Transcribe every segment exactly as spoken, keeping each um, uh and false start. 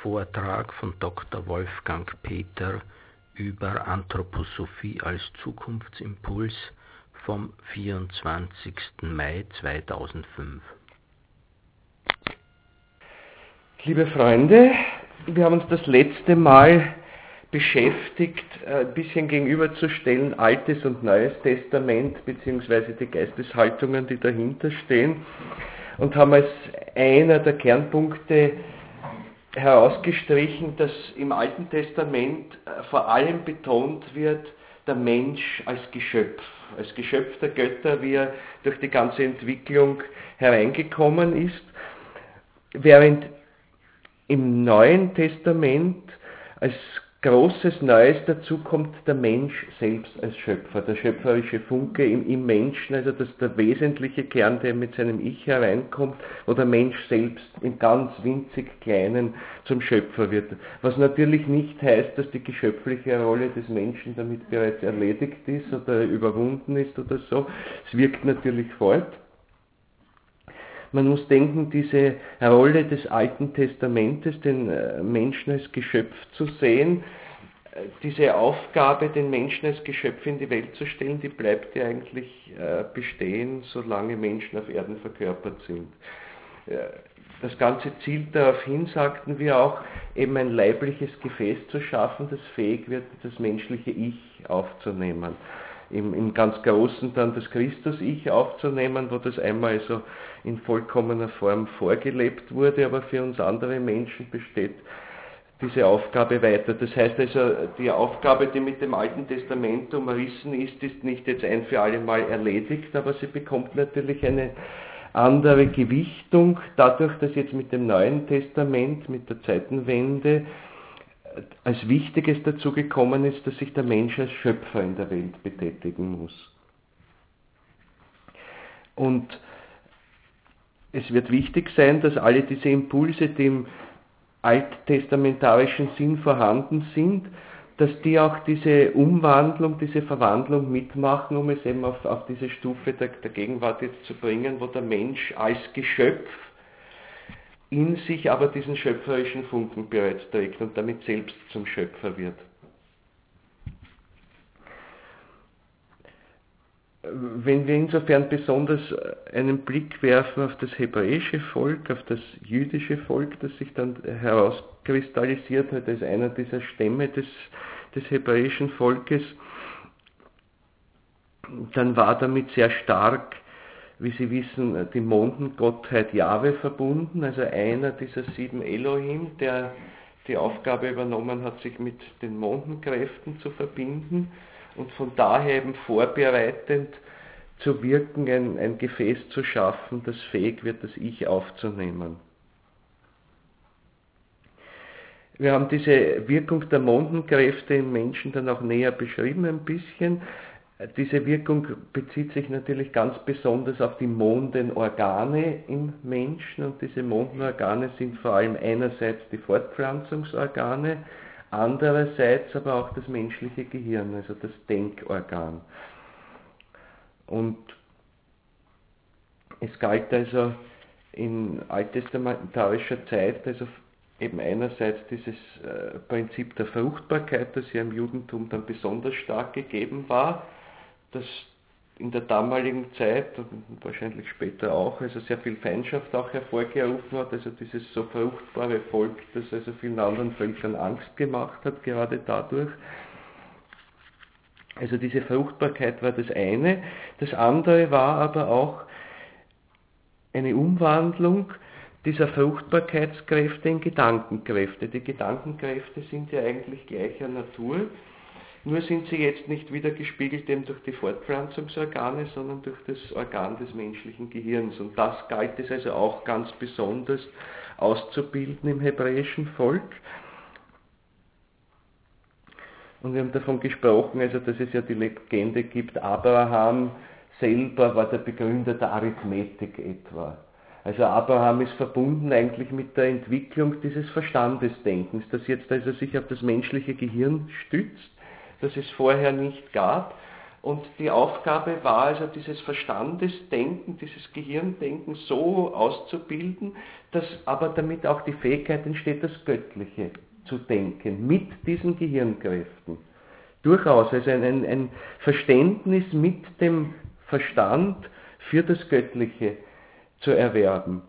Vortrag von Doktor Wolfgang Peter über Anthroposophie als Zukunftsimpuls vom vierundzwanzigsten Mai zweitausendfünf. Liebe Freunde, wir haben uns das letzte Mal beschäftigt, ein bisschen gegenüberzustellen, Altes und Neues Testament, beziehungsweise die Geisteshaltungen, die dahinter stehen, und haben als einer der Kernpunkte herausgestrichen, dass im Alten Testament vor allem betont wird, der Mensch als Geschöpf, als Geschöpf der Götter, wie er durch die ganze Entwicklung hereingekommen ist, während im Neuen Testament als großes Neues dazu kommt der Mensch selbst als Schöpfer, der schöpferische Funke im, im Menschen, also das der wesentliche Kern, der mit seinem Ich hereinkommt, wo der Mensch selbst im ganz winzig Kleinen zum Schöpfer wird. Was natürlich nicht heißt, dass die geschöpfliche Rolle des Menschen damit bereits erledigt ist oder überwunden ist oder so. Es wirkt natürlich fort. Man muss denken, diese Rolle des Alten Testamentes, den Menschen als Geschöpf zu sehen, diese Aufgabe, den Menschen als Geschöpf in die Welt zu stellen, die bleibt ja eigentlich bestehen, solange Menschen auf Erden verkörpert sind. Das Ganze zielt darauf hin, sagten wir auch, eben ein leibliches Gefäß zu schaffen, das fähig wird, das menschliche Ich aufzunehmen. Im, im ganz Großen dann das Christus-Ich aufzunehmen, wo das einmal so in vollkommener Form vorgelebt wurde, aber für uns andere Menschen besteht diese Aufgabe weiter. Das heißt also, die Aufgabe, die mit dem Alten Testament umrissen ist, ist nicht jetzt ein für alle Mal erledigt, aber sie bekommt natürlich eine andere Gewichtung, dadurch, dass jetzt mit dem Neuen Testament, mit der Zeitenwende, als Wichtiges dazu gekommen ist, dass sich der Mensch als Schöpfer in der Welt betätigen muss. Und es wird wichtig sein, dass alle diese Impulse, die im alttestamentarischen Sinn vorhanden sind, dass die auch diese Umwandlung, diese Verwandlung mitmachen, um es eben auf, auf diese Stufe der, der Gegenwart jetzt zu bringen, wo der Mensch als Geschöpf in sich aber diesen schöpferischen Funken bereits trägt und damit selbst zum Schöpfer wird. Wenn wir insofern besonders einen Blick werfen auf das hebräische Volk, auf das jüdische Volk, das sich dann herauskristallisiert hat als einer dieser Stämme des, des hebräischen Volkes, dann war damit sehr stark, wie Sie wissen, die Mondengottheit Jahwe verbunden, also einer dieser sieben Elohim, der die Aufgabe übernommen hat, sich mit den Mondenkräften zu verbinden und von daher eben vorbereitend zu wirken, ein, ein Gefäß zu schaffen, das fähig wird, das Ich aufzunehmen. Wir haben diese Wirkung der Mondenkräfte im Menschen dann auch näher beschrieben ein bisschen. Diese Wirkung bezieht sich natürlich ganz besonders auf die Mondenorgane im Menschen, und diese Mondenorgane sind vor allem einerseits die Fortpflanzungsorgane, andererseits aber auch das menschliche Gehirn, also das Denkorgan. Und es galt also in alttestamentarischer Zeit, also eben einerseits dieses äh, Prinzip der Fruchtbarkeit, das ja im Judentum dann besonders stark gegeben war, das in der damaligen Zeit und wahrscheinlich später auch, also sehr viel Feindschaft auch hervorgerufen hat, also dieses so fruchtbare Volk, das also vielen anderen Völkern Angst gemacht hat, gerade dadurch. Also diese Fruchtbarkeit war das eine. Das andere war aber auch eine Umwandlung dieser Fruchtbarkeitskräfte in Gedankenkräfte. Die Gedankenkräfte sind ja eigentlich gleicher Natur, nur sind sie jetzt nicht wieder gespiegelt eben durch die Fortpflanzungsorgane, sondern durch das Organ des menschlichen Gehirns. Und das galt es also auch ganz besonders auszubilden im hebräischen Volk. Und wir haben davon gesprochen, also dass es ja die Legende gibt, Abraham selber war der Begründer der Arithmetik etwa. Also Abraham ist verbunden eigentlich mit der Entwicklung dieses Verstandesdenkens, das jetzt also sich auf das menschliche Gehirn stützt, das es vorher nicht gab. Und die Aufgabe war also, dieses Verstandesdenken, dieses Gehirndenken so auszubilden, dass aber damit auch die Fähigkeit entsteht, das Göttliche zu denken, mit diesen Gehirnkräften. Durchaus, also ein, ein, ein Verständnis mit dem Verstand für das Göttliche zu erwerben.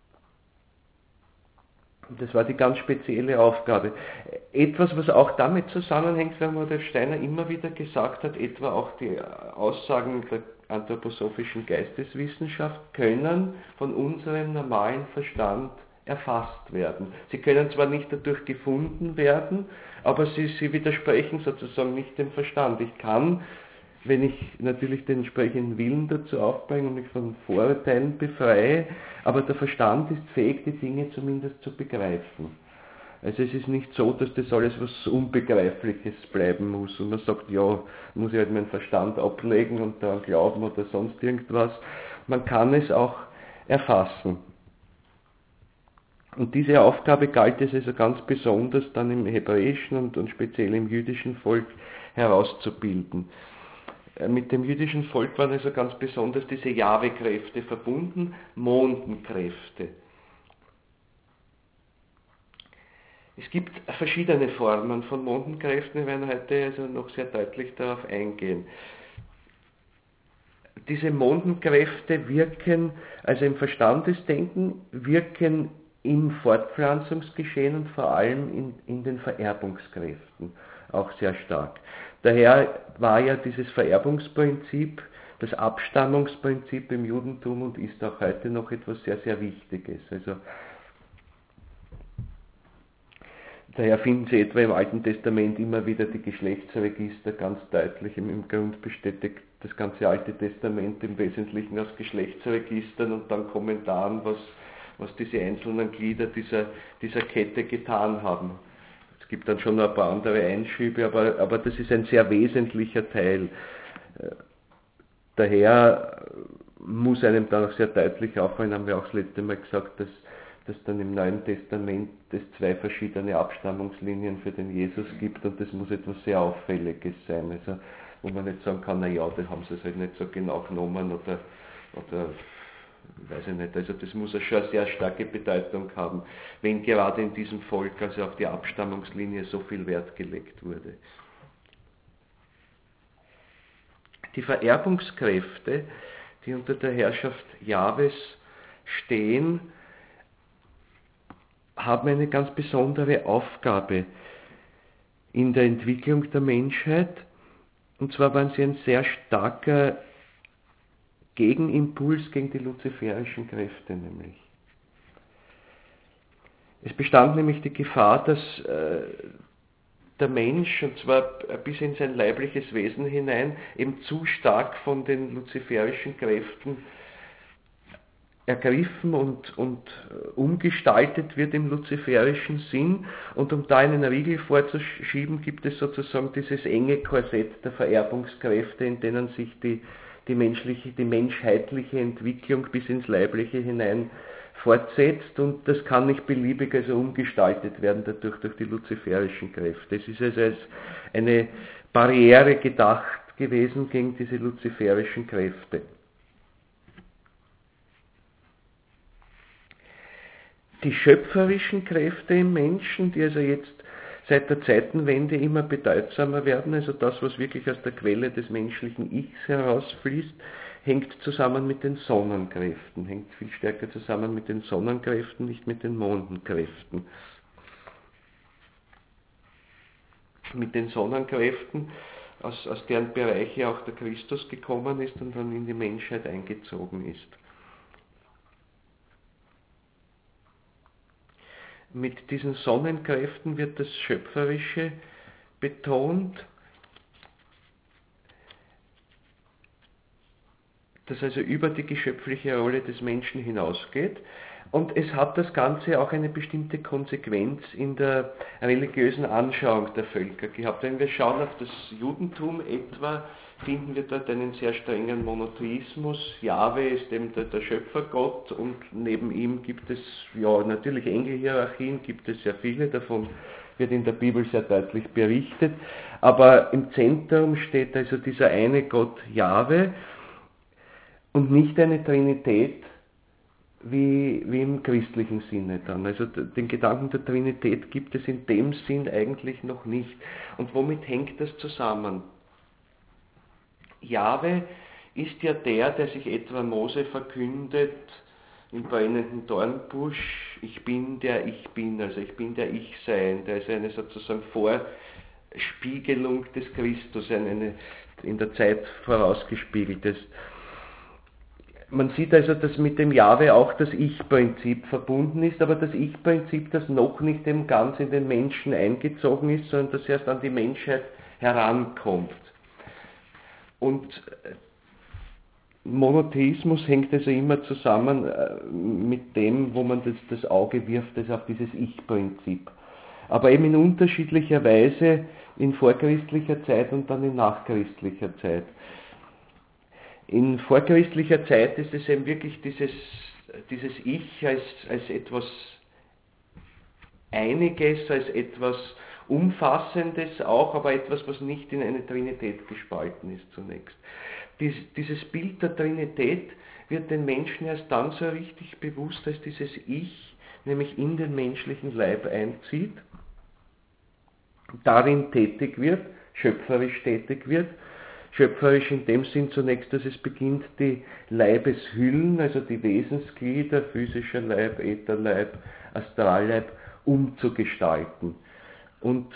Das war die ganz spezielle Aufgabe. Etwas, was auch damit zusammenhängt, wenn man der Steiner immer wieder gesagt hat, etwa auch die Aussagen der anthroposophischen Geisteswissenschaft können von unserem normalen Verstand erfasst werden. Sie können zwar nicht dadurch gefunden werden, aber sie, sie widersprechen sozusagen nicht dem Verstand. Ich kann, wenn ich natürlich den entsprechenden Willen dazu aufbringe und mich von Vorurteilen befreie, aber der Verstand ist fähig, die Dinge zumindest zu begreifen. Also es ist nicht so, dass das alles was Unbegreifliches bleiben muss und man sagt, ja, muss ich halt meinen Verstand ablegen und daran glauben oder sonst irgendwas. Man kann es auch erfassen. Und diese Aufgabe galt es also ganz besonders dann im hebräischen und, und speziell im jüdischen Volk herauszubilden. Mit dem jüdischen Volk waren also ganz besonders diese Jahwe-Kräfte verbunden, Mondenkräfte. Es gibt verschiedene Formen von Mondenkräften, wir werden heute also noch sehr deutlich darauf eingehen. Diese Mondenkräfte wirken, also im Verstandesdenken, wirken im Fortpflanzungsgeschehen und vor allem in, in den Vererbungskräften auch sehr stark. Daher war ja dieses Vererbungsprinzip, das Abstammungsprinzip im Judentum und ist auch heute noch etwas sehr, sehr Wichtiges. Also, daher finden Sie etwa im Alten Testament immer wieder die Geschlechtsregister ganz deutlich. Im, im Grund bestätigt das ganze Alte Testament im Wesentlichen aus Geschlechtsregistern und dann Kommentaren, was, was diese einzelnen Glieder dieser, dieser Kette getan haben. Es gibt dann schon noch ein paar andere Einschübe, aber, aber das ist ein sehr wesentlicher Teil. Daher muss einem dann auch sehr deutlich auffallen, haben wir auch das letzte Mal gesagt, dass, dass dann im Neuen Testament es zwei verschiedene Abstammungslinien für den Jesus gibt und das muss etwas sehr Auffälliges sein. Also, wo man nicht sagen kann, naja, da haben sie es halt nicht so genau genommen oder, oder weiß ich nicht, also das muss ja schon eine sehr starke Bedeutung haben, wenn gerade in diesem Volk also auf die Abstammungslinie so viel Wert gelegt wurde. Die Vererbungskräfte, die unter der Herrschaft Jahwes stehen, haben eine ganz besondere Aufgabe in der Entwicklung der Menschheit, und zwar waren sie ein sehr starker Gegenimpuls gegen die luziferischen Kräfte nämlich. Es bestand nämlich die Gefahr, dass äh, der Mensch, und zwar bis in sein leibliches Wesen hinein, eben zu stark von den luziferischen Kräften ergriffen und, und umgestaltet wird im luziferischen Sinn. Und um da einen Riegel vorzuschieben, gibt es sozusagen dieses enge Korsett der Vererbungskräfte, in denen sich die die menschliche, die menschheitliche Entwicklung bis ins Leibliche hinein fortsetzt und das kann nicht beliebig also umgestaltet werden dadurch durch die luziferischen Kräfte. Es ist also als eine Barriere gedacht gewesen gegen diese luziferischen Kräfte. Die schöpferischen Kräfte im Menschen, die also jetzt seit der Zeitenwende immer bedeutsamer werden, also das, was wirklich aus der Quelle des menschlichen Ichs herausfließt, hängt zusammen mit den Sonnenkräften, hängt viel stärker zusammen mit den Sonnenkräften, nicht mit den Mondenkräften. Mit den Sonnenkräften, aus, aus deren Bereiche auch der Christus gekommen ist und dann in die Menschheit eingezogen ist. Mit diesen Sonnenkräften wird das Schöpferische betont, das also über die geschöpfliche Rolle des Menschen hinausgeht. Und es hat das Ganze auch eine bestimmte Konsequenz in der religiösen Anschauung der Völker gehabt. Wenn wir schauen auf das Judentum etwa, finden wir dort einen sehr strengen Monotheismus. Jahwe ist eben der, der Schöpfergott und neben ihm gibt es, ja natürlich Engelhierarchien, gibt es sehr viele, davon wird in der Bibel sehr deutlich berichtet. Aber im Zentrum steht also dieser eine Gott Jahwe und nicht eine Trinität, Wie, wie im christlichen Sinne dann. Also den Gedanken der Trinität gibt es in dem Sinn eigentlich noch nicht. Und womit hängt das zusammen? Jahwe ist ja der, der sich etwa Mose verkündet im brennenden Dornbusch, ich bin der ich bin, also ich bin der Ich-Sein, der ist eine sozusagen Vorspiegelung des Christus, eine in der Zeit vorausgespiegeltes. Man sieht also, dass mit dem Jahwe auch das Ich-Prinzip verbunden ist, aber das Ich-Prinzip, das noch nicht dem ganz in den Menschen eingezogen ist, sondern das erst an die Menschheit herankommt. Und Monotheismus hängt also immer zusammen mit dem, wo man das, das Auge wirft, also auf dieses Ich-Prinzip. Aber eben in unterschiedlicher Weise in vorchristlicher Zeit und dann in nachchristlicher Zeit. In vorchristlicher Zeit ist es eben wirklich dieses, dieses Ich als, als etwas Einiges, als etwas Umfassendes auch, aber etwas, was nicht in eine Trinität gespalten ist zunächst. Dies, dieses Bild der Trinität wird den Menschen erst dann so richtig bewusst, als dieses Ich nämlich in den menschlichen Leib einzieht, darin tätig wird, schöpferisch tätig wird. Schöpferisch in dem Sinn zunächst, dass es beginnt, die Leibeshüllen, also die Wesensglieder, physischer Leib, Ätherleib, Astralleib, umzugestalten. Und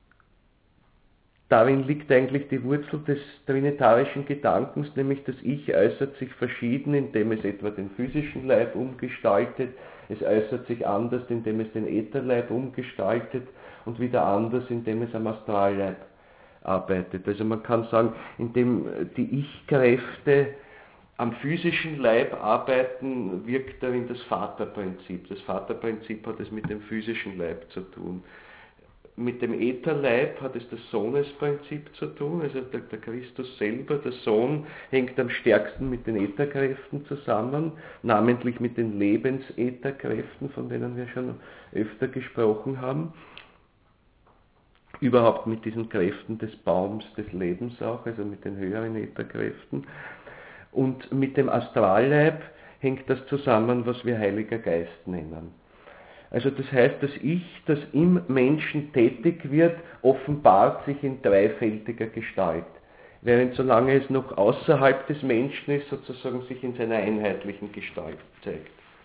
darin liegt eigentlich die Wurzel des trinitarischen Gedankens, nämlich das Ich äußert sich verschieden, indem es etwa den physischen Leib umgestaltet, es äußert sich anders, indem es den Ätherleib umgestaltet und wieder anders, indem es am Astralleib arbeitet. Also man kann sagen, indem die Ich-Kräfte am physischen Leib arbeiten, wirkt darin das Vaterprinzip. Das Vaterprinzip hat es mit dem physischen Leib zu tun. Mit dem Ätherleib hat es das Sohnesprinzip zu tun, also der, der Christus selber, der Sohn, hängt am stärksten mit den Ätherkräften zusammen, namentlich mit den Lebensätherkräften, von denen wir schon öfter gesprochen haben. Überhaupt mit diesen Kräften des Baums des Lebens auch, also mit den höheren Ätherkräften. Und mit dem Astralleib hängt das zusammen, was wir Heiliger Geist nennen. Also das heißt, das Ich, das im Menschen tätig wird, offenbart sich in dreifältiger Gestalt, während solange es noch außerhalb des Menschen ist, sozusagen sich in seiner einheitlichen Gestalt zeigt.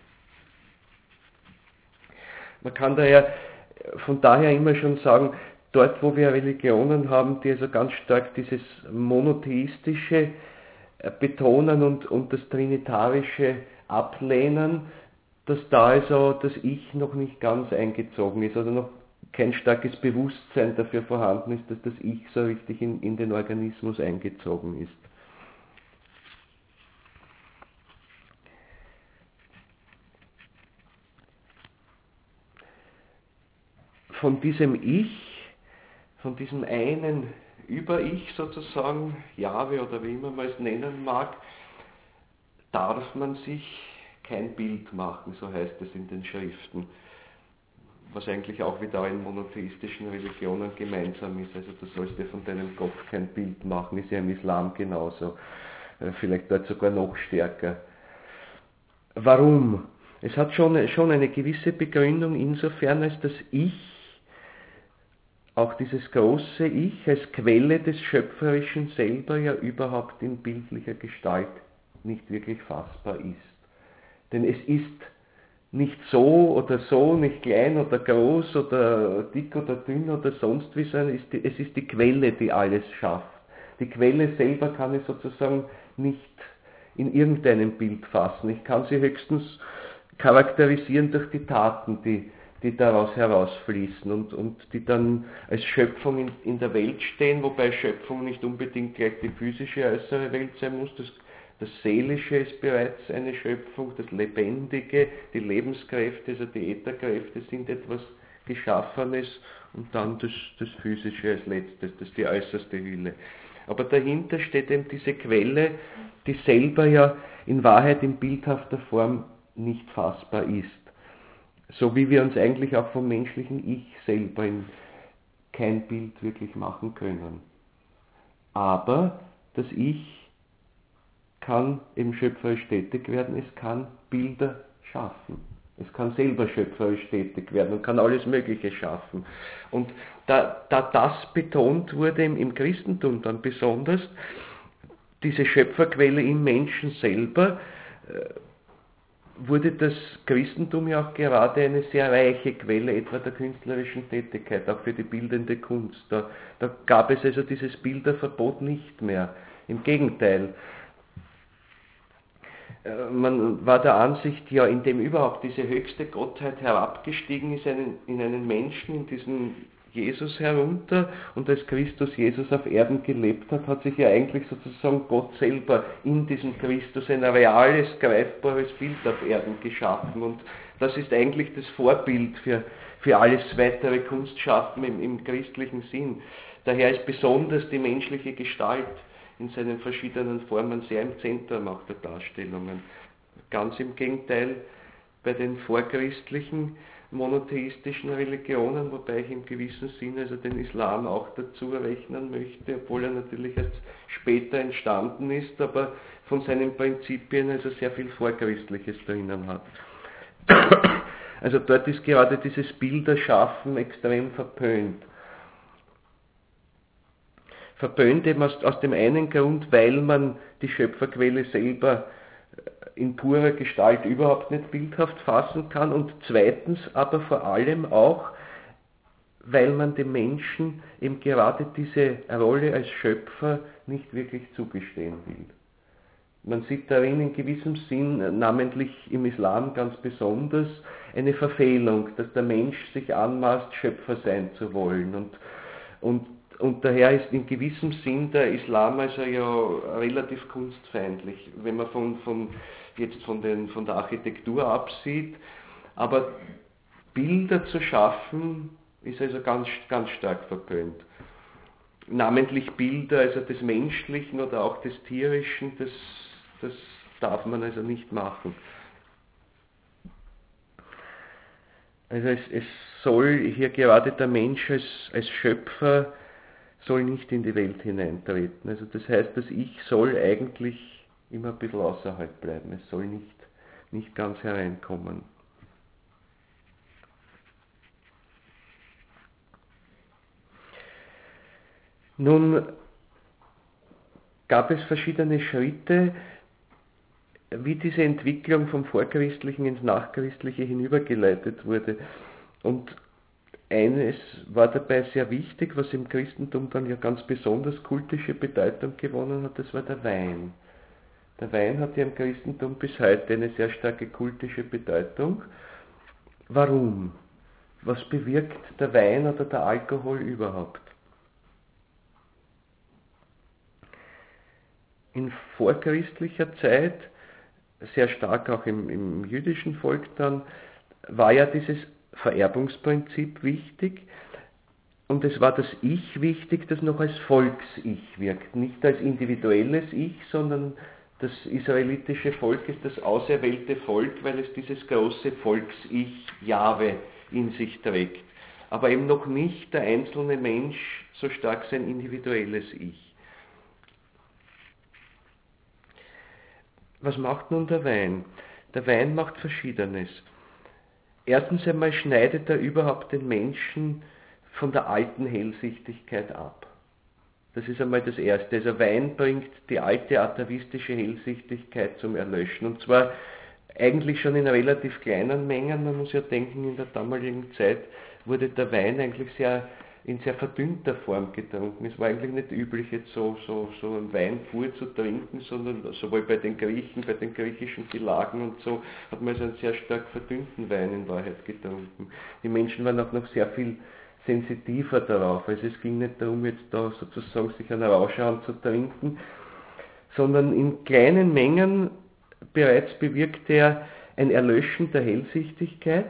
Man kann daher von daher immer schon sagen, dort, wo wir Religionen haben, die also ganz stark dieses Monotheistische betonen und, und das Trinitarische ablehnen, dass da also das Ich noch nicht ganz eingezogen ist, also noch kein starkes Bewusstsein dafür vorhanden ist, dass das Ich so richtig in, in den Organismus eingezogen ist. Von diesem Ich, von diesem einen Über-Ich sozusagen, Jahwe oder wie immer man es nennen mag, darf man sich kein Bild machen, so heißt es in den Schriften, was eigentlich auch wieder in monotheistischen Religionen gemeinsam ist. Also du sollst dir von deinem Gott kein Bild machen, ist ja im Islam genauso, vielleicht dort sogar noch stärker. Warum? Es hat schon, schon eine gewisse Begründung insofern, als das Ich, auch dieses große Ich als Quelle des Schöpferischen selber ja überhaupt in bildlicher Gestalt nicht wirklich fassbar ist. Denn es ist nicht so oder so, nicht klein oder groß oder dick oder dünn oder sonst wie, sondern es ist die Quelle, die alles schafft. Die Quelle selber kann ich sozusagen nicht in irgendeinem Bild fassen. Ich kann sie höchstens charakterisieren durch die Taten, die die daraus herausfließen und, und die dann als Schöpfung in, in der Welt stehen, wobei Schöpfung nicht unbedingt gleich die physische äußere Welt sein muss. Das, das Seelische ist bereits eine Schöpfung, das Lebendige, die Lebenskräfte, also die Ätherkräfte sind etwas Geschaffenes und dann das, das Physische als letztes, das ist die äußerste Hülle. Aber dahinter steht eben diese Quelle, die selber ja in Wahrheit in bildhafter Form nicht fassbar ist, So wie wir uns eigentlich auch vom menschlichen Ich selber in kein Bild wirklich machen können. Aber das Ich kann eben schöpferisch tätig werden, es kann Bilder schaffen. Es kann selber schöpferisch tätig werden und kann alles Mögliche schaffen. Und da, da das betont wurde im, im Christentum dann besonders, diese Schöpferquelle im Menschen selber, wurde das Christentum ja auch gerade eine sehr reiche Quelle etwa der künstlerischen Tätigkeit, auch für die bildende Kunst. Da, da gab es also dieses Bilderverbot nicht mehr. Im Gegenteil. Man war der Ansicht, ja, indem überhaupt diese höchste Gottheit herabgestiegen ist in einen Menschen, in diesen Jesus herunter, und als Christus Jesus auf Erden gelebt hat, hat sich ja eigentlich sozusagen Gott selber in diesem Christus ein reales, greifbares Bild auf Erden geschaffen. Und das ist eigentlich das Vorbild für, für alles weitere Kunstschaffen im, im christlichen Sinn. Daher ist besonders die menschliche Gestalt in seinen verschiedenen Formen sehr im Zentrum auch der Darstellungen. Ganz im Gegenteil bei den vorchristlichen monotheistischen Religionen, wobei ich im gewissen Sinne also den Islam auch dazu rechnen möchte, obwohl er natürlich erst später entstanden ist, aber von seinen Prinzipien also sehr viel Vorchristliches drinnen hat. Also dort ist gerade dieses Bilderschaffen extrem verpönt. Verpönt eben aus, aus dem einen Grund, weil man die Schöpferquelle selber in purer Gestalt überhaupt nicht bildhaft fassen kann, und zweitens aber vor allem auch, weil man dem Menschen eben gerade diese Rolle als Schöpfer nicht wirklich zugestehen will. Man sieht darin in gewissem Sinn, namentlich im Islam ganz besonders, eine Verfehlung, dass der Mensch sich anmaßt, Schöpfer sein zu wollen. Und, und Und daher ist in gewissem Sinn der Islam also ja relativ kunstfeindlich, wenn man von, von, jetzt von, den, von der Architektur absieht. Aber Bilder zu schaffen, ist also ganz, ganz stark verpönt. Namentlich Bilder also des Menschlichen oder auch des Tierischen, das, das darf man also nicht machen. Also es, es soll hier gerade der Mensch als, als Schöpfer soll nicht in die Welt hineintreten. Also das heißt, das Ich soll eigentlich immer ein bisschen außerhalb bleiben. Es soll nicht, nicht ganz hereinkommen. Nun gab es verschiedene Schritte, wie diese Entwicklung vom Vorchristlichen ins Nachchristliche hinübergeleitet wurde. Und eines war dabei sehr wichtig, was im Christentum dann ja ganz besonders kultische Bedeutung gewonnen hat, das war der Wein. Der Wein hat ja im Christentum bis heute eine sehr starke kultische Bedeutung. Warum? Was bewirkt der Wein oder der Alkohol überhaupt? In vorchristlicher Zeit, sehr stark auch im, im jüdischen Volk dann, war ja dieses Vererbungsprinzip wichtig, und es war das Ich wichtig, das noch als Volks-Ich wirkt. Nicht als individuelles Ich, sondern das israelitische Volk ist das auserwählte Volk, weil es dieses große Volks-Ich, Jahwe, in sich trägt. Aber eben noch nicht der einzelne Mensch so stark sein individuelles Ich. Was macht nun der Wein? Der Wein macht Verschiedenes. Erstens einmal schneidet er überhaupt den Menschen von der alten Hellsichtigkeit ab. Das ist einmal das Erste. Also Wein bringt die alte atavistische Hellsichtigkeit zum Erlöschen. Und zwar eigentlich schon in relativ kleinen Mengen. Man muss ja denken, in der damaligen Zeit wurde der Wein eigentlich sehr in sehr verdünnter Form getrunken. Es war eigentlich nicht üblich, jetzt so, so, so einen Wein pur zu trinken, sondern sowohl bei den Griechen, bei den griechischen Gelagen und so, hat man also einen sehr stark verdünnten Wein in Wahrheit getrunken. Die Menschen waren auch noch sehr viel sensitiver darauf. Also es ging nicht darum, jetzt da sozusagen sich einen Rauschhahn zu trinken, sondern in kleinen Mengen bereits bewirkte er ein Erlöschen der Hellsichtigkeit.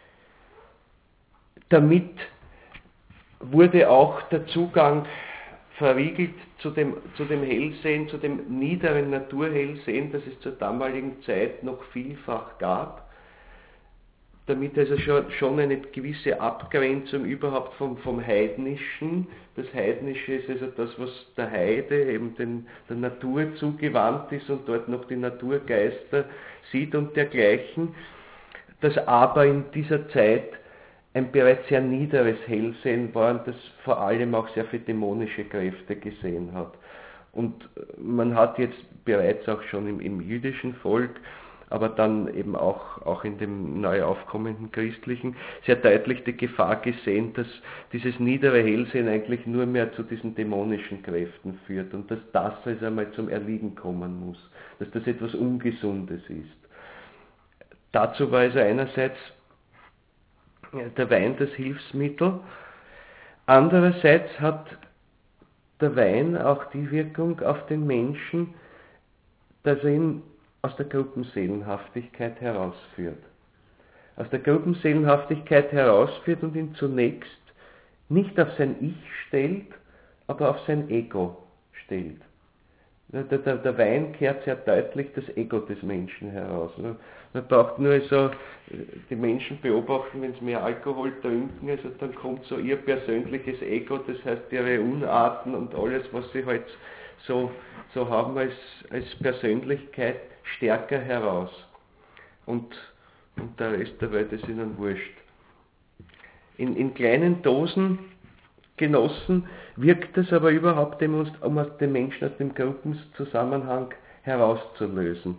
Damit wurde auch der Zugang verriegelt zu dem, zu dem Hellsehen, zu dem niederen Naturhellsehen, das es zur damaligen Zeit noch vielfach gab, damit also schon, schon eine gewisse Abgrenzung überhaupt vom, vom Heidnischen. Das Heidnische ist also das, was der Heide, eben den, der Natur zugewandt ist und dort noch die Naturgeister sieht und dergleichen, das aber in dieser Zeit ein bereits sehr niederes Hellsehen war und das vor allem auch sehr viele dämonische Kräfte gesehen hat. Und man hat jetzt bereits auch schon im, im jüdischen Volk, aber dann eben auch, auch in dem neu aufkommenden christlichen, sehr deutlich die Gefahr gesehen, dass dieses niedere Hellsehen eigentlich nur mehr zu diesen dämonischen Kräften führt und dass das also einmal zum Erliegen kommen muss, dass das etwas Ungesundes ist. Dazu war also einerseits der Wein das Hilfsmittel, andererseits hat der Wein auch die Wirkung auf den Menschen, dass er ihn aus der Gruppenseelenhaftigkeit herausführt. Aus der Gruppenseelenhaftigkeit herausführt und ihn zunächst nicht auf sein Ich stellt, aber auf sein Ego stellt. Der, der, der Wein kehrt sehr deutlich das Ego des Menschen heraus. Man braucht nur so die Menschen beobachten, wenn sie mehr Alkohol trinken, also dann kommt so ihr persönliches Ego, das heißt ihre Unarten und alles, was sie halt so, so haben als, als Persönlichkeit, stärker heraus. Und, und der Rest der Welt ist ihnen wurscht. In, in kleinen Dosen genossen wirkt es aber überhaupt, um aus den Menschen aus dem Gruppenzusammenhang herauszulösen.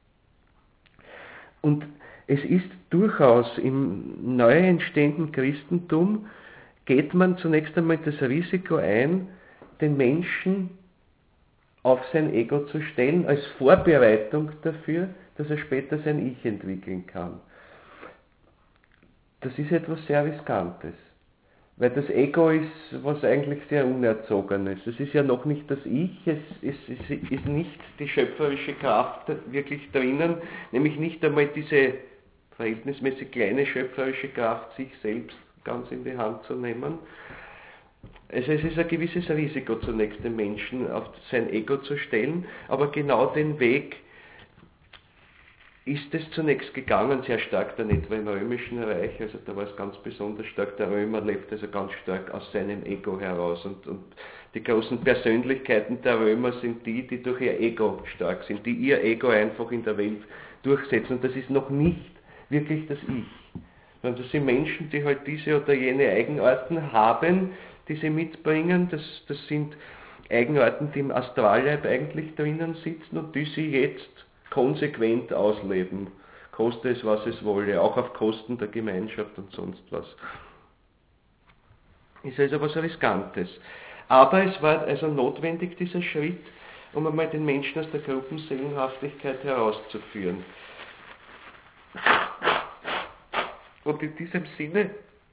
Und es ist durchaus im neu entstehenden Christentum, geht man zunächst einmal das Risiko ein, den Menschen auf sein Ego zu stellen, als Vorbereitung dafür, dass er später sein Ich entwickeln kann. Das ist etwas sehr Riskantes, weil das Ego ist was eigentlich sehr Unerzogenes. Es ist ja noch nicht das Ich, es ist, es ist nicht die schöpferische Kraft wirklich drinnen, nämlich nicht einmal diese verhältnismäßig kleine schöpferische Kraft, sich selbst ganz in die Hand zu nehmen. Also es ist ein gewisses Risiko zunächst, den Menschen auf sein Ego zu stellen, aber genau den Weg ist es zunächst gegangen, sehr stark dann etwa im Römischen Reich, also da war es ganz besonders stark, der Römer lebt also ganz stark aus seinem Ego heraus und, und die großen Persönlichkeiten der Römer sind die, die durch ihr Ego stark sind, die ihr Ego einfach in der Welt durchsetzen und das ist noch nicht wirklich das Ich, sondern das sind Menschen, die halt diese oder jene Eigenarten haben, die sie mitbringen, das, das sind Eigenarten, die im Astralleib eigentlich drinnen sitzen und die sie jetzt konsequent ausleben, koste es, was es wolle, auch auf Kosten der Gemeinschaft und sonst was. Ist also was Riskantes. Aber es war also notwendig, dieser Schritt, um einmal den Menschen aus der Gruppenseelenhaftigkeit herauszuführen. Und in diesem Sinne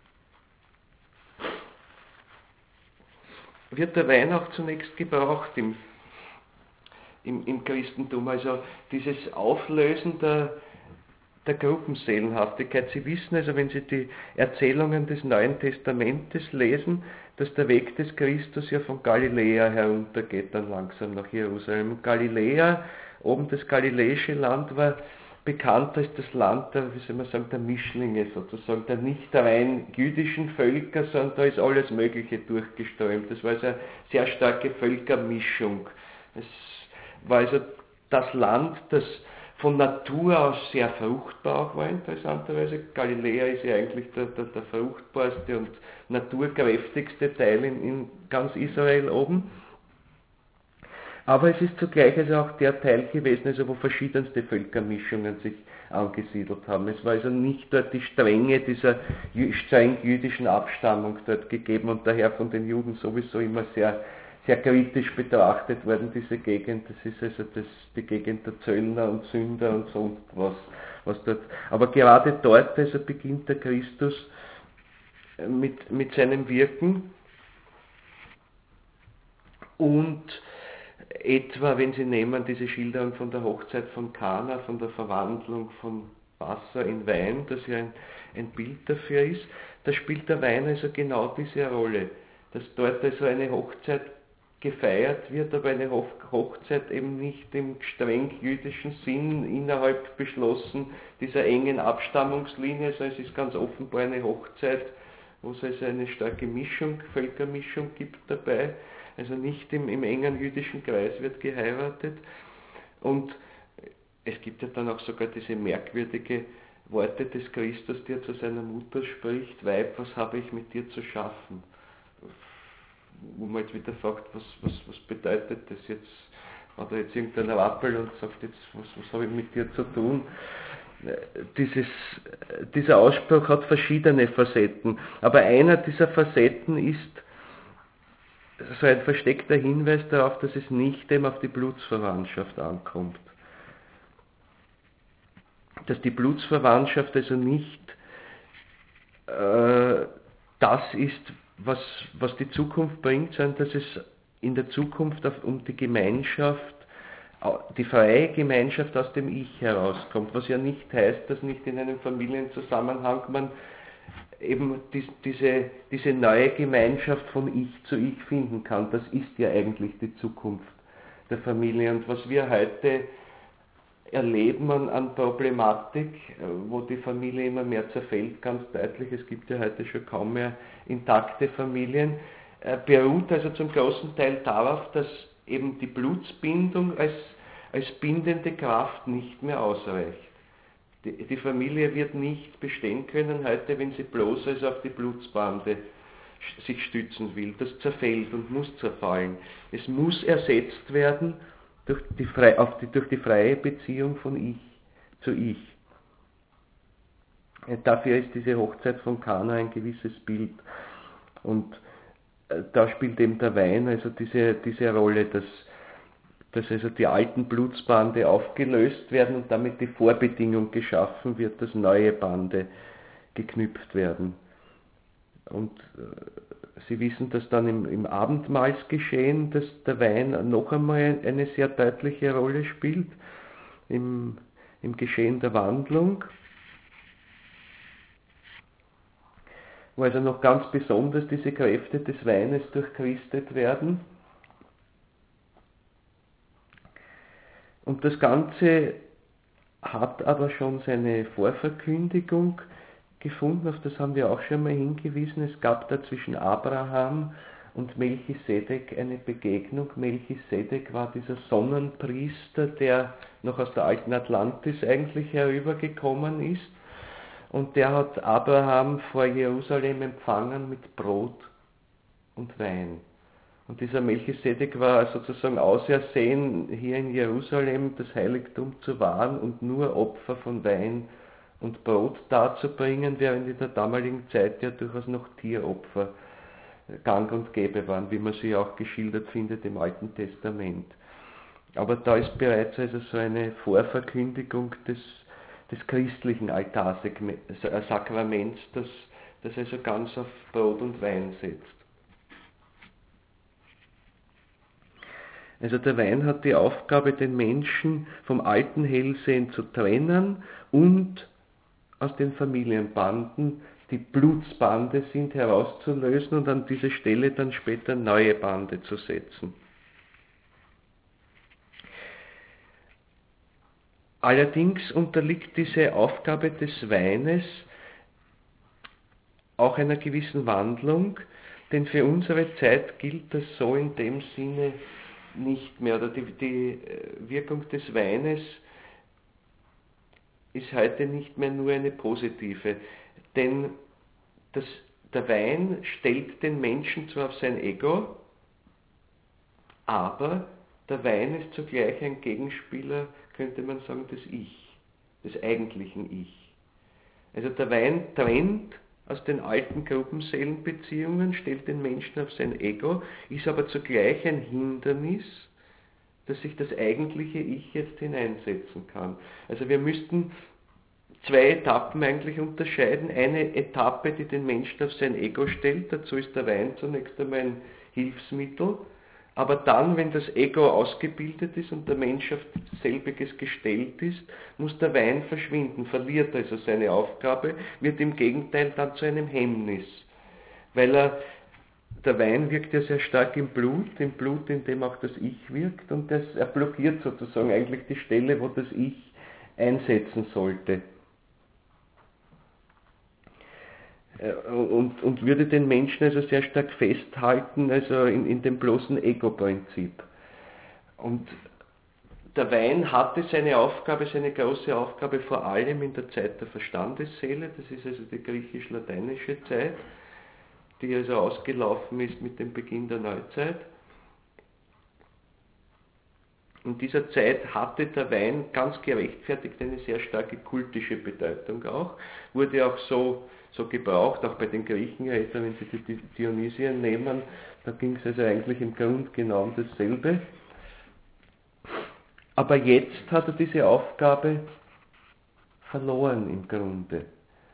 wird der Wein auch zunächst gebraucht im Im, im Christentum, also dieses Auflösen der, der Gruppenseelenhaftigkeit. Sie wissen also, wenn Sie die Erzählungen des Neuen Testamentes lesen, dass der Weg des Christus ja von Galiläa heruntergeht, dann langsam nach Jerusalem. Galiläa, oben das galiläische Land, war bekannt als das Land der, wie soll man sagen, der Mischlinge sozusagen, der nicht rein jüdischen Völker, sondern da ist alles Mögliche durchgeströmt. Das war also eine sehr starke Völkermischung. Es war also das Land, das von Natur aus sehr fruchtbar auch war, interessanterweise. Galiläa ist ja eigentlich der, der, der fruchtbarste und naturkräftigste Teil in, in ganz Israel oben. Aber es ist zugleich also auch der Teil gewesen, also wo verschiedenste Völkermischungen sich angesiedelt haben. Es war also nicht dort die Strenge dieser streng jüdischen Abstammung dort gegeben und daher von den Juden sowieso immer sehr sehr kritisch betrachtet worden, diese Gegend. Das ist also das, die Gegend der Zöllner und Sünder und sonst was, was dort. Aber gerade dort also beginnt der Christus mit, mit seinem Wirken. Und etwa, wenn Sie nehmen diese Schilderung von der Hochzeit von Kana, von der Verwandlung von Wasser in Wein, das ja ein, ein Bild dafür ist, da spielt der Wein also genau diese Rolle. Dass dort also eine Hochzeit gefeiert wird, aber eine Hochzeit eben nicht im streng jüdischen Sinn innerhalb beschlossen dieser engen Abstammungslinie, sondern es ist ganz offenbar eine Hochzeit, wo es also eine starke Mischung, Völkermischung gibt dabei, also nicht im, im engen jüdischen Kreis wird geheiratet. Und es gibt ja dann auch sogar diese merkwürdige Worte des Christus, die er zu seiner Mutter spricht: Weib, was habe ich mit dir zu schaffen? Wo man jetzt wieder fragt, was, was, was bedeutet das jetzt? Hat er jetzt irgendein Rappel und sagt jetzt, was, was habe ich mit dir zu tun? Dieses, dieser Ausspruch hat verschiedene Facetten, aber einer dieser Facetten ist so ein versteckter Hinweis darauf, dass es nicht eben auf die Blutsverwandtschaft ankommt. Dass die Blutsverwandtschaft also nicht äh, das ist, was, was die Zukunft bringt, sondern dass es in der Zukunft auf, um die Gemeinschaft, die freie Gemeinschaft aus dem Ich herauskommt, was ja nicht heißt, dass nicht in einem Familienzusammenhang man eben dies, diese, diese neue Gemeinschaft von Ich zu Ich finden kann. Das ist ja eigentlich die Zukunft der Familie. Und was wir heute erleben an, an Problematik, wo die Familie immer mehr zerfällt, ganz deutlich, es gibt ja heute schon kaum mehr intakte Familien, beruht also zum großen Teil darauf, dass eben die Blutsbindung als, als bindende Kraft nicht mehr ausreicht. Die, die Familie wird nicht bestehen können heute, wenn sie bloß also auf die Blutsbande sich stützen will. Das zerfällt und muss zerfallen. Es muss ersetzt werden durch die, frei, auf die, durch die freie Beziehung von Ich zu Ich. Dafür ist diese Hochzeit von Kana ein gewisses Bild. Und da spielt eben der Wein also diese, diese Rolle, dass, dass also die alten Blutsbande aufgelöst werden und damit die Vorbedingung geschaffen wird, dass neue Bande geknüpft werden. Und äh, Sie wissen, dass dann im, im Abendmahlsgeschehen, dass der Wein noch einmal eine sehr deutliche Rolle spielt, im, im Geschehen der Wandlung, wo also noch ganz besonders diese Kräfte des Weines durchchristet werden. Und das Ganze hat aber schon seine Vorverkündigung gefunden, auf das haben wir auch schon mal hingewiesen. Es gab da zwischen Abraham und Melchisedek eine Begegnung. Melchisedek war dieser Sonnenpriester, der noch aus der alten Atlantis eigentlich herübergekommen ist. Und der hat Abraham vor Jerusalem empfangen mit Brot und Wein. Und dieser Melchisedek war sozusagen ausersehen, hier in Jerusalem das Heiligtum zu wahren und nur Opfer von Wein und Brot darzubringen, während in der damaligen Zeit ja durchaus noch Tieropfer gang und gäbe waren, wie man sie auch geschildert findet im Alten Testament. Aber da ist bereits also so eine Vorverkündigung des des christlichen Altarsakraments, das, das also ganz auf Brot und Wein setzt. Also der Wein hat die Aufgabe, den Menschen vom alten Hellsehen zu trennen und aus den Familienbanden, die Blutsbande sind, herauszulösen und an diese Stelle dann später neue Bande zu setzen. Allerdings unterliegt diese Aufgabe des Weines auch einer gewissen Wandlung, denn für unsere Zeit gilt das so in dem Sinne nicht mehr. Oder die, die Wirkung des Weines ist heute nicht mehr nur eine positive, denn das, der Wein stellt den Menschen zwar auf sein Ego, aber der Wein ist zugleich ein Gegenspieler, könnte man sagen, des Ich, des eigentlichen Ich. Also der Wein trennt aus den alten Gruppenseelenbeziehungen, stellt den Menschen auf sein Ego, ist aber zugleich ein Hindernis, dass sich das eigentliche Ich jetzt hineinsetzen kann. Also wir müssten zwei Etappen eigentlich unterscheiden. Eine Etappe, die den Menschen auf sein Ego stellt, dazu ist der Wein zunächst einmal ein Hilfsmittel, aber dann, wenn das Ego ausgebildet ist und der Mensch auf selbiges gestellt ist, muss der Wein verschwinden, verliert also seine Aufgabe, wird im Gegenteil dann zu einem Hemmnis, weil er der Wein wirkt ja sehr stark im Blut, im Blut, in dem auch das Ich wirkt, und das, er blockiert sozusagen eigentlich die Stelle, wo das Ich einsetzen sollte. Und, und würde den Menschen also sehr stark festhalten, also in, in dem bloßen Ego-Prinzip. Und der Wein hatte seine Aufgabe, seine große Aufgabe vor allem in der Zeit der Verstandesseele, das ist also die griechisch-lateinische Zeit, die also ausgelaufen ist mit dem Beginn der Neuzeit. In dieser Zeit hatte der Wein ganz gerechtfertigt eine sehr starke kultische Bedeutung auch, wurde auch so, so gebraucht, auch bei den Griechen, etwa wenn Sie die Dionysien nehmen, da ging es also eigentlich im Grund genau um dasselbe. Aber jetzt hat er diese Aufgabe verloren im Grunde.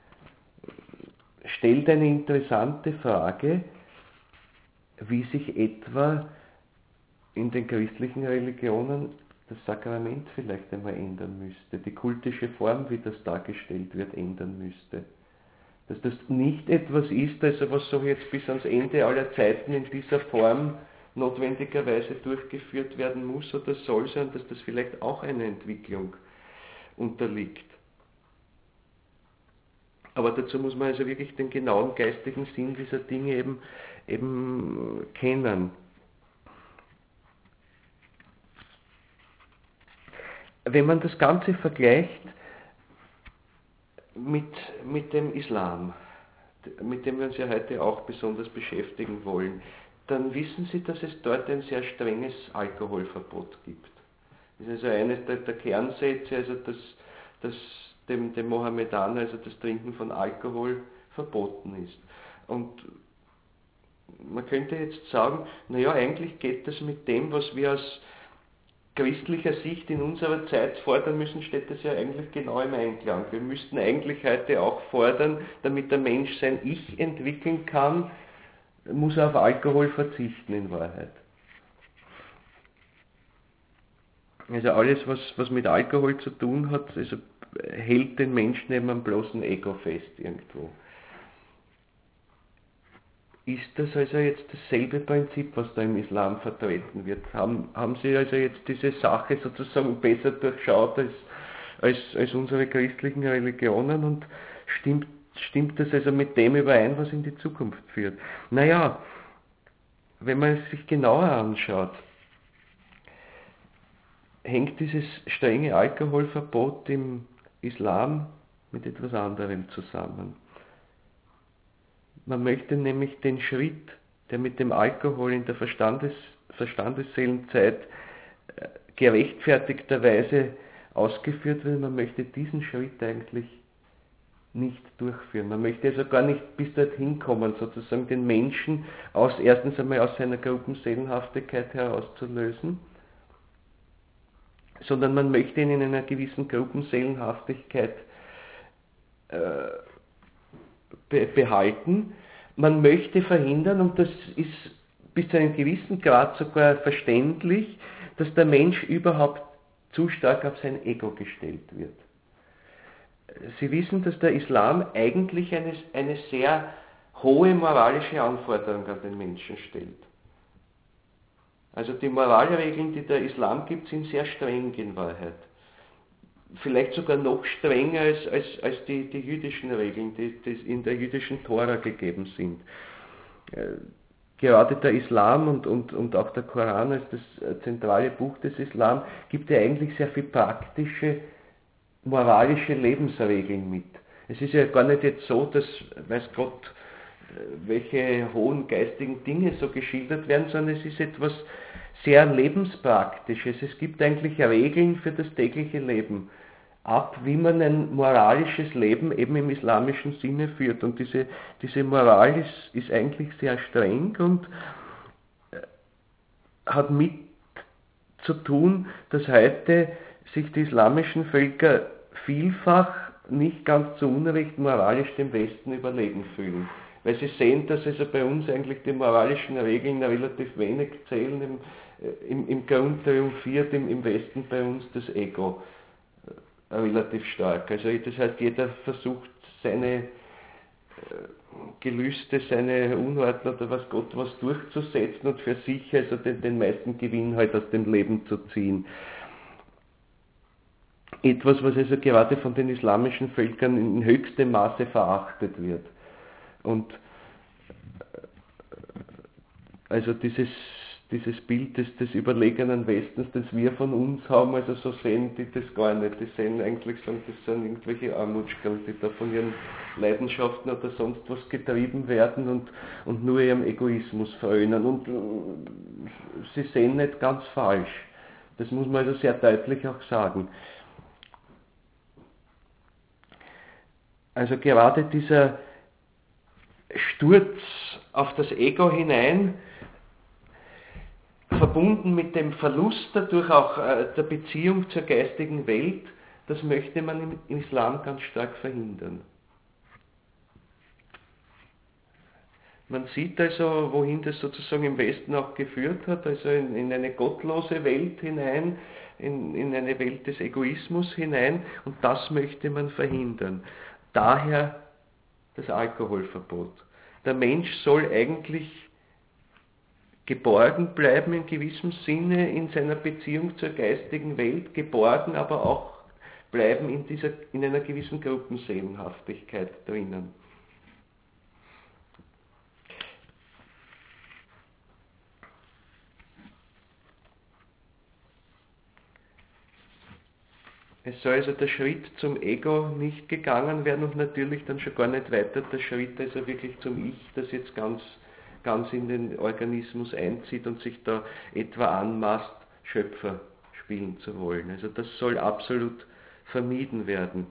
Stellt eine interessante Frage, wie sich etwa in den christlichen Religionen das Sakrament vielleicht einmal ändern müsste, die kultische Form, wie das dargestellt wird, ändern müsste. Dass das nicht etwas ist, also was so jetzt bis ans Ende aller Zeiten in dieser Form notwendigerweise durchgeführt werden muss oder soll, sondern dass das vielleicht auch einer Entwicklung unterliegt. Aber dazu muss man also wirklich den genauen geistigen Sinn dieser Dinge eben, eben kennen. Wenn man das Ganze vergleicht mit, mit dem Islam, mit dem wir uns ja heute auch besonders beschäftigen wollen, dann wissen Sie, dass es dort ein sehr strenges Alkoholverbot gibt. Das ist also eines der, der Kernsätze, also dass, dass dem, dem Mohammedaner also das Trinken von Alkohol verboten ist. Und man könnte jetzt sagen, naja, eigentlich geht das mit dem, was wir aus christlicher Sicht in unserer Zeit fordern müssen, steht das ja eigentlich genau im Einklang. Wir müssten eigentlich heute auch fordern, damit der Mensch sein Ich entwickeln kann, muss er auf Alkohol verzichten in Wahrheit. Also alles, was, was mit Alkohol zu tun hat, also hält den Menschen eben am bloßen Ego fest irgendwo. Ist das also jetzt dasselbe Prinzip, was da im Islam vertreten wird? Haben, haben Sie also jetzt diese Sache sozusagen besser durchschaut als, als, als unsere christlichen Religionen und stimmt, stimmt das also mit dem überein, was in die Zukunft führt? Naja, wenn man es sich genauer anschaut, hängt dieses strenge Alkoholverbot im Islam mit etwas anderem zusammen. Man möchte nämlich den Schritt, der mit dem Alkohol in der Verstandes, Verstandesseelenzeit gerechtfertigterweise ausgeführt wird, man möchte diesen Schritt eigentlich nicht durchführen. Man möchte also gar nicht bis dorthin kommen, sozusagen den Menschen aus, erstens einmal aus seiner Gruppenseelenhaftigkeit herauszulösen, sondern man möchte ihn in einer gewissen Gruppenseelenhaftigkeit äh, be- behalten. Man möchte verhindern, und das ist bis zu einem gewissen Grad sogar verständlich, dass der Mensch überhaupt zu stark auf sein Ego gestellt wird. Sie wissen, dass der Islam eigentlich eine, eine sehr hohe moralische Anforderung an den Menschen stellt. Also die Moralregeln, die der Islam gibt, sind sehr streng in Wahrheit. Vielleicht sogar noch strenger als, als, als die, die jüdischen Regeln, die, die in der jüdischen Tora gegeben sind. Gerade der Islam und, und, und auch der Koran als das zentrale Buch des Islam gibt ja eigentlich sehr viel praktische, moralische Lebensregeln mit. Es ist ja gar nicht jetzt so, dass, weiß Gott, welche hohen geistigen Dinge so geschildert werden, sondern es ist etwas sehr Lebenspraktisches. Es gibt eigentlich Regeln für das tägliche Leben ab, wie man ein moralisches Leben eben im islamischen Sinne führt. Und diese, diese Moral ist, ist eigentlich sehr streng und hat mit zu tun, dass heute sich die islamischen Völker vielfach nicht ganz zu Unrecht moralisch dem Westen überlegen fühlen. Weil sie sehen, dass also bei uns eigentlich die moralischen Regeln relativ wenig zählen, im, im, im Grund triumphiert im, im Westen bei uns das Ego äh, relativ stark. Also das heißt, jeder versucht seine, Gelüste, seine Unordnung oder was Gott was durchzusetzen und für sich also den, den meisten Gewinn halt aus dem Leben zu ziehen. Etwas, was also gerade von den islamischen Völkern in höchstem Maße verachtet wird. Und also dieses, dieses Bild des, des überlegenen Westens, das wir von uns haben, also so sehen die das gar nicht. Die sehen eigentlich, sagen, das sind irgendwelche Armutschkerl, die da von ihren Leidenschaften oder sonst was getrieben werden und, und nur ihrem Egoismus frönen. Und sie sehen nicht ganz falsch. Das muss man also sehr deutlich auch sagen. Also gerade dieser Sturz auf das Ego hinein, verbunden mit dem Verlust dadurch auch der Beziehung zur geistigen Welt, das möchte man im Islam ganz stark verhindern. Man sieht also, wohin das sozusagen im Westen auch geführt hat, also in, in eine gottlose Welt hinein, in, in eine Welt des Egoismus hinein, und das möchte man verhindern. Daher das Alkoholverbot. Der Mensch soll eigentlich geborgen bleiben in gewissem Sinne in seiner Beziehung zur geistigen Welt, geborgen aber auch bleiben in, dieser, in einer gewissen Gruppenseelenhaftigkeit drinnen. Es soll also der Schritt zum Ego nicht gegangen werden und natürlich dann schon gar nicht weiter der Schritt also wirklich zum Ich, das jetzt ganz, ganz in den Organismus einzieht und sich da etwa anmaßt, Schöpfer spielen zu wollen. Also das soll absolut vermieden werden.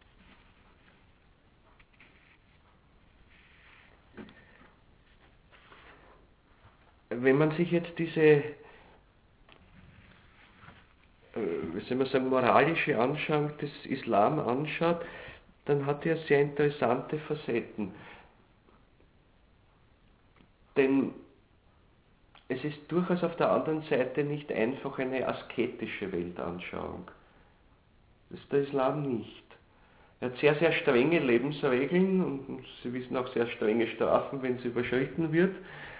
Wenn man sich jetzt diese wie soll man sagen, moralische Anschauung des Islam anschaut, dann hat er sehr interessante Facetten. Denn es ist durchaus auf der anderen Seite nicht einfach eine asketische Weltanschauung. Das ist der Islam nicht. Er hat sehr, sehr strenge Lebensregeln und Sie wissen auch sehr strenge Strafen, wenn es überschritten wird.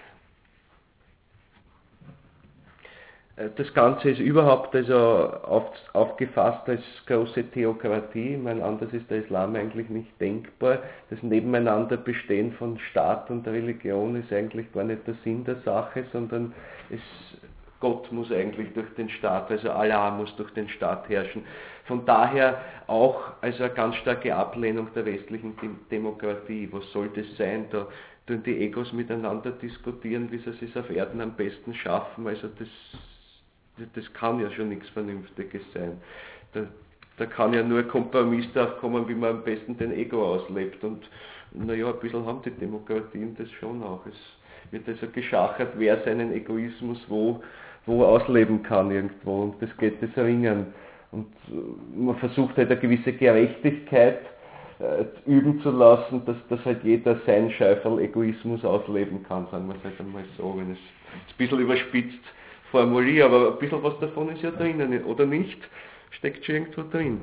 Das Ganze ist überhaupt also auf, aufgefasst als große Theokratie. Ich meine, anders ist der Islam eigentlich nicht denkbar. Das Nebeneinanderbestehen von Staat und Religion ist eigentlich gar nicht der Sinn der Sache, sondern es, Gott muss eigentlich durch den Staat, also Allah muss durch den Staat herrschen. Von daher auch also eine ganz starke Ablehnung der westlichen Demokratie. Was soll das sein? Da tun die Egos miteinander diskutieren, wie sie es auf Erden am besten schaffen. Also das Das kann ja schon nichts Vernünftiges sein. Da, da kann ja nur ein Kompromiss drauf kommen, wie man am besten den Ego auslebt. Und naja, ein bisschen haben die Demokratien das schon auch. Es wird also geschachert, wer seinen Egoismus wo, wo ausleben kann irgendwo. Und das geht das Ringen. Und man versucht halt eine gewisse Gerechtigkeit äh, üben zu lassen, dass, dass halt jeder sein Scheiferl Egoismus ausleben kann, sagen wir es halt einmal so, wenn es ein bisschen überspitzt formuliere, aber ein bisschen was davon ist ja drinnen, oder nicht? Steckt schon irgendwo drin.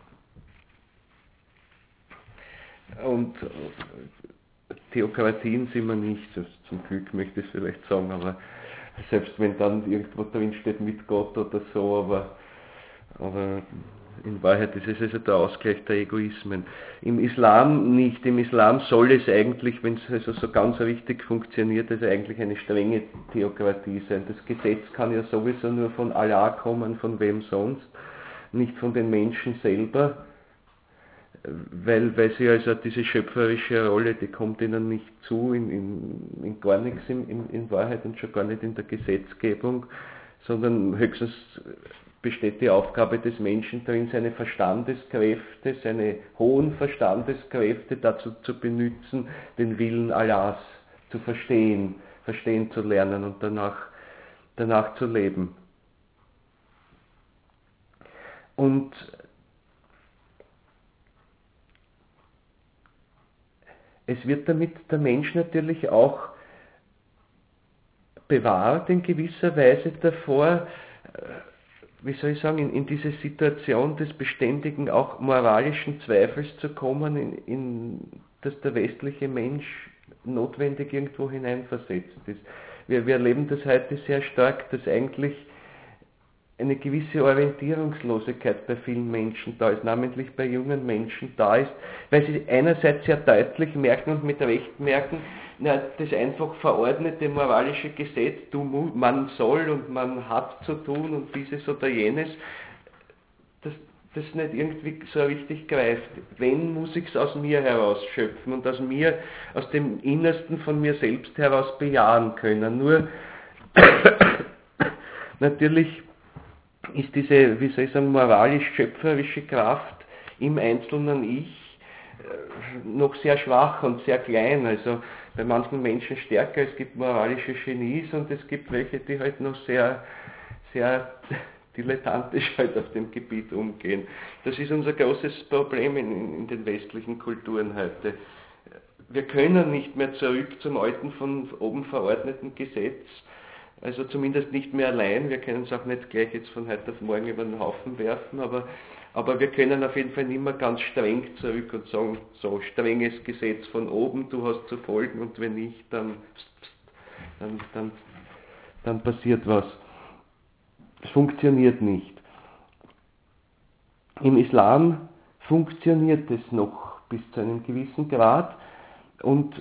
Und Theokratien sind wir nicht, zum Glück möchte ich es vielleicht sagen, aber selbst wenn dann irgendwo drin steht mit Gott oder so, aber, aber in Wahrheit ist es also der Ausgleich der Egoismen. Im Islam nicht. Im Islam soll es eigentlich, wenn es also so ganz richtig funktioniert, also eigentlich eine strenge Theokratie sein. Das Gesetz kann ja sowieso nur von Allah kommen, von wem sonst, nicht von den Menschen selber, weil, weil sie also diese schöpferische Rolle, die kommt ihnen nicht zu, in, in, in gar nichts in, in, in Wahrheit und schon gar nicht in der Gesetzgebung, sondern höchstens besteht die Aufgabe des Menschen darin, seine Verstandeskräfte, seine hohen Verstandeskräfte dazu zu benutzen, den Willen Allahs zu verstehen, verstehen zu lernen und danach, danach zu leben. Und es wird damit der Mensch natürlich auch bewahrt in gewisser Weise davor, wie soll ich sagen, in, in diese Situation des beständigen, auch moralischen Zweifels zu kommen, in, in dass der westliche Mensch notwendig irgendwo hineinversetzt ist. Wir, wir erleben das heute sehr stark, dass eigentlich eine gewisse Orientierungslosigkeit bei vielen Menschen da ist, namentlich bei jungen Menschen da ist, weil sie einerseits sehr deutlich merken und mit Recht merken, na, das einfach verordnete moralische Gesetz, du, man soll und man hat zu tun und dieses oder jenes, das, das nicht irgendwie so richtig greift. Wenn, muss ich es aus mir heraus schöpfen und aus mir, aus dem Innersten von mir selbst heraus bejahen können. Nur natürlich ist diese, wie soll ich sagen, moralisch-schöpferische Kraft im einzelnen Ich noch sehr schwach und sehr klein. Also bei manchen Menschen stärker, es gibt moralische Genies und es gibt welche, die halt noch sehr, sehr dilettantisch halt auf dem Gebiet umgehen. Das ist unser großes Problem in, in den westlichen Kulturen heute. Wir können nicht mehr zurück zum alten, von oben verordneten Gesetz, also zumindest nicht mehr allein, wir können es auch nicht gleich jetzt von heute auf morgen über den Haufen werfen, aber, aber wir können auf jeden Fall nicht mehr ganz streng zurück und sagen, so strenges Gesetz von oben, du hast zu folgen und wenn nicht, dann, dann, dann, dann passiert was. Es funktioniert nicht. Im Islam funktioniert es noch bis zu einem gewissen Grad und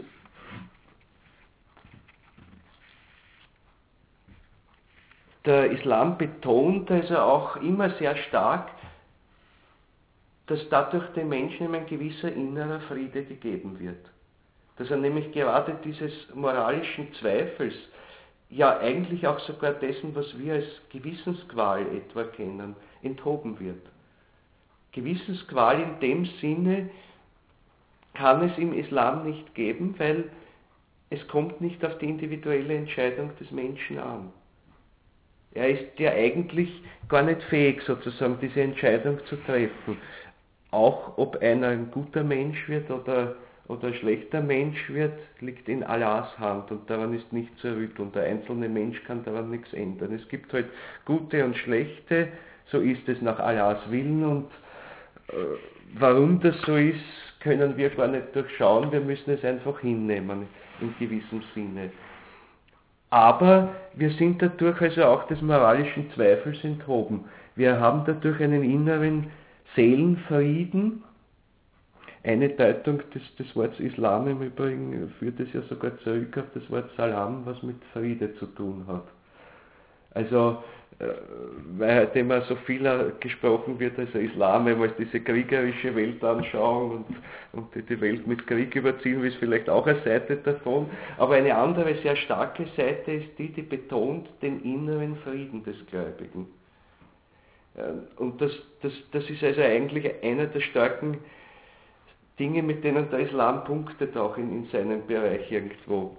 der Islam betont also auch immer sehr stark, dass dadurch dem Menschen ein gewisser innerer Friede gegeben wird. Dass er nämlich gerade dieses moralischen Zweifels, ja eigentlich auch sogar dessen, was wir als Gewissensqual etwa kennen, enthoben wird. Gewissensqual in dem Sinne kann es im Islam nicht geben, weil es kommt nicht auf die individuelle Entscheidung des Menschen an. Er ist ja eigentlich gar nicht fähig, sozusagen diese Entscheidung zu treffen. Auch ob einer ein guter Mensch wird oder, oder ein schlechter Mensch wird, liegt in Allahs Hand und daran ist nicht zu rütteln. Der einzelne Mensch kann daran nichts ändern. Es gibt halt gute und schlechte, so ist es nach Allahs Willen und äh, warum das so ist, können wir gar nicht durchschauen. Wir müssen es einfach hinnehmen, in gewissem Sinne. Aber wir sind dadurch also auch des moralischen Zweifels enthoben. Wir haben dadurch einen inneren Seelenfrieden. Eine Deutung des, des Wortes Islam im Übrigen führt es ja sogar zurück auf das Wort Salam, was mit Friede zu tun hat. Also, weil heute immer so viel gesprochen wird, also Islam, wenn wir diese kriegerische Weltanschauung und, und die Welt mit Krieg überziehen, ist vielleicht auch eine Seite davon, aber eine andere sehr starke Seite ist die, die betont den inneren Frieden des Gläubigen. Und das, das, das ist also eigentlich einer der starken Dinge, mit denen der Islam punktet, auch in, in seinem Bereich irgendwo.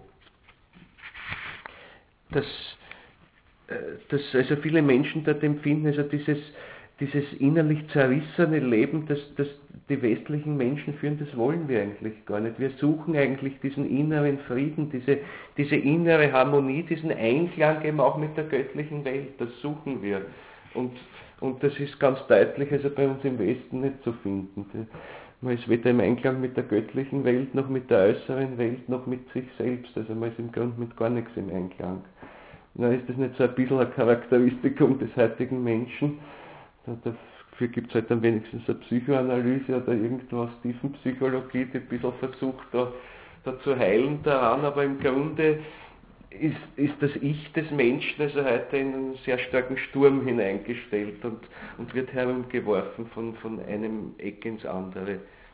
Das dass also viele Menschen dort empfinden, also dieses, dieses innerlich zerrissene Leben, das, das die westlichen Menschen führen, das wollen wir eigentlich gar nicht. Wir suchen eigentlich diesen inneren Frieden, diese, diese innere Harmonie, diesen Einklang eben auch mit der göttlichen Welt, das suchen wir. Und, und das ist ganz deutlich also bei uns im Westen nicht zu finden. Man ist weder im Einklang mit der göttlichen Welt, noch mit der äußeren Welt, noch mit sich selbst, also man ist im Grunde mit gar nichts im Einklang. Na, ist das nicht so ein bisschen eine Charakteristikum des heutigen Menschen? Dafür gibt es halt dann wenigstens eine Psychoanalyse oder irgendwas Tiefenpsychologie, die ein bisschen versucht, da, da zu heilen daran, aber im Grunde ist, ist das Ich des Menschen also heute in einen sehr starken Sturm hineingestellt und, und wird herumgeworfen von, von einem Eck ins andere.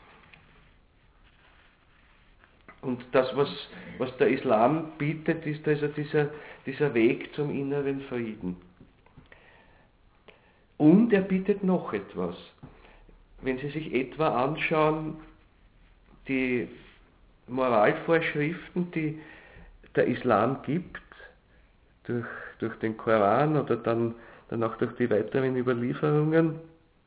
Und das, was, was der Islam bietet, ist also dieser, dieser Weg zum inneren Frieden. Und er bietet noch etwas. Wenn Sie sich etwa anschauen, die Moralvorschriften, die der Islam gibt, durch, durch den Koran oder dann, dann auch durch die weiteren Überlieferungen,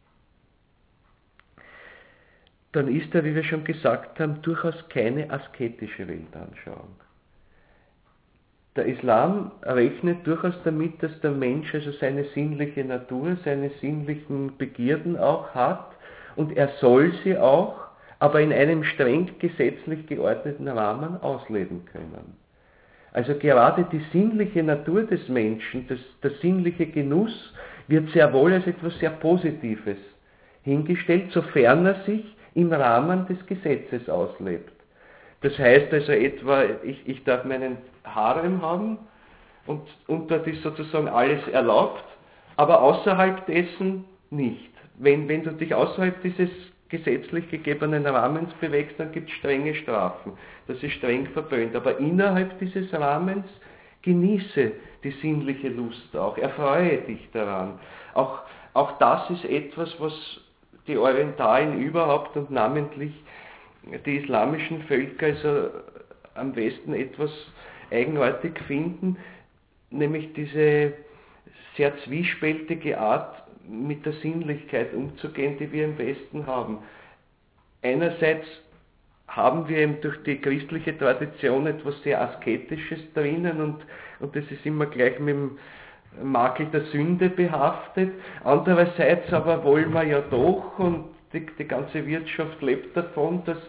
dann ist er, wie wir schon gesagt haben, durchaus keine asketische Weltanschauung. Der Islam rechnet durchaus damit, dass der Mensch also seine sinnliche Natur, seine sinnlichen Begierden auch hat und er soll sie auch, aber in einem streng gesetzlich geordneten Rahmen ausleben können. Also gerade die sinnliche Natur des Menschen, das, der sinnliche Genuss, wird sehr wohl als etwas sehr Positives hingestellt, sofern er sich im Rahmen des Gesetzes auslebt. Das heißt also etwa, ich, ich darf meinen Harem haben und, und dort ist sozusagen alles erlaubt, aber außerhalb dessen nicht. Wenn, wenn du dich außerhalb dieses gesetzlich gegebenen Rahmens bewegst, dann gibt es strenge Strafen. Das ist streng verböhnt. Aber innerhalb dieses Rahmens genieße die sinnliche Lust auch, erfreue dich daran. Auch, auch das ist etwas, was die Orientalen überhaupt und namentlich die islamischen Völker also am besten etwas eigenartig finden, nämlich diese sehr zwiespältige Art, mit der Sinnlichkeit umzugehen, die wir im Westen haben. Einerseits haben wir eben durch die christliche Tradition etwas sehr Asketisches drinnen und, und das ist immer gleich mit dem Makel der Sünde behaftet. Andererseits aber wollen wir ja doch, und die, die ganze Wirtschaft lebt davon, dass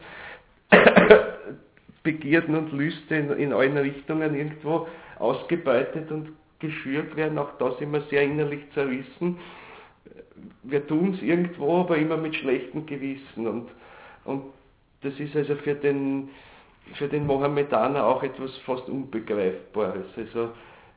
Begierden und Lüste in, in allen Richtungen irgendwo ausgebeutet und geschürt werden. Auch da sind wir sehr innerlich zerrissen. Wir tun es irgendwo, aber immer mit schlechtem Gewissen. Und, und das ist also für den, für den Mohammedaner auch etwas fast Unbegreifbares. Also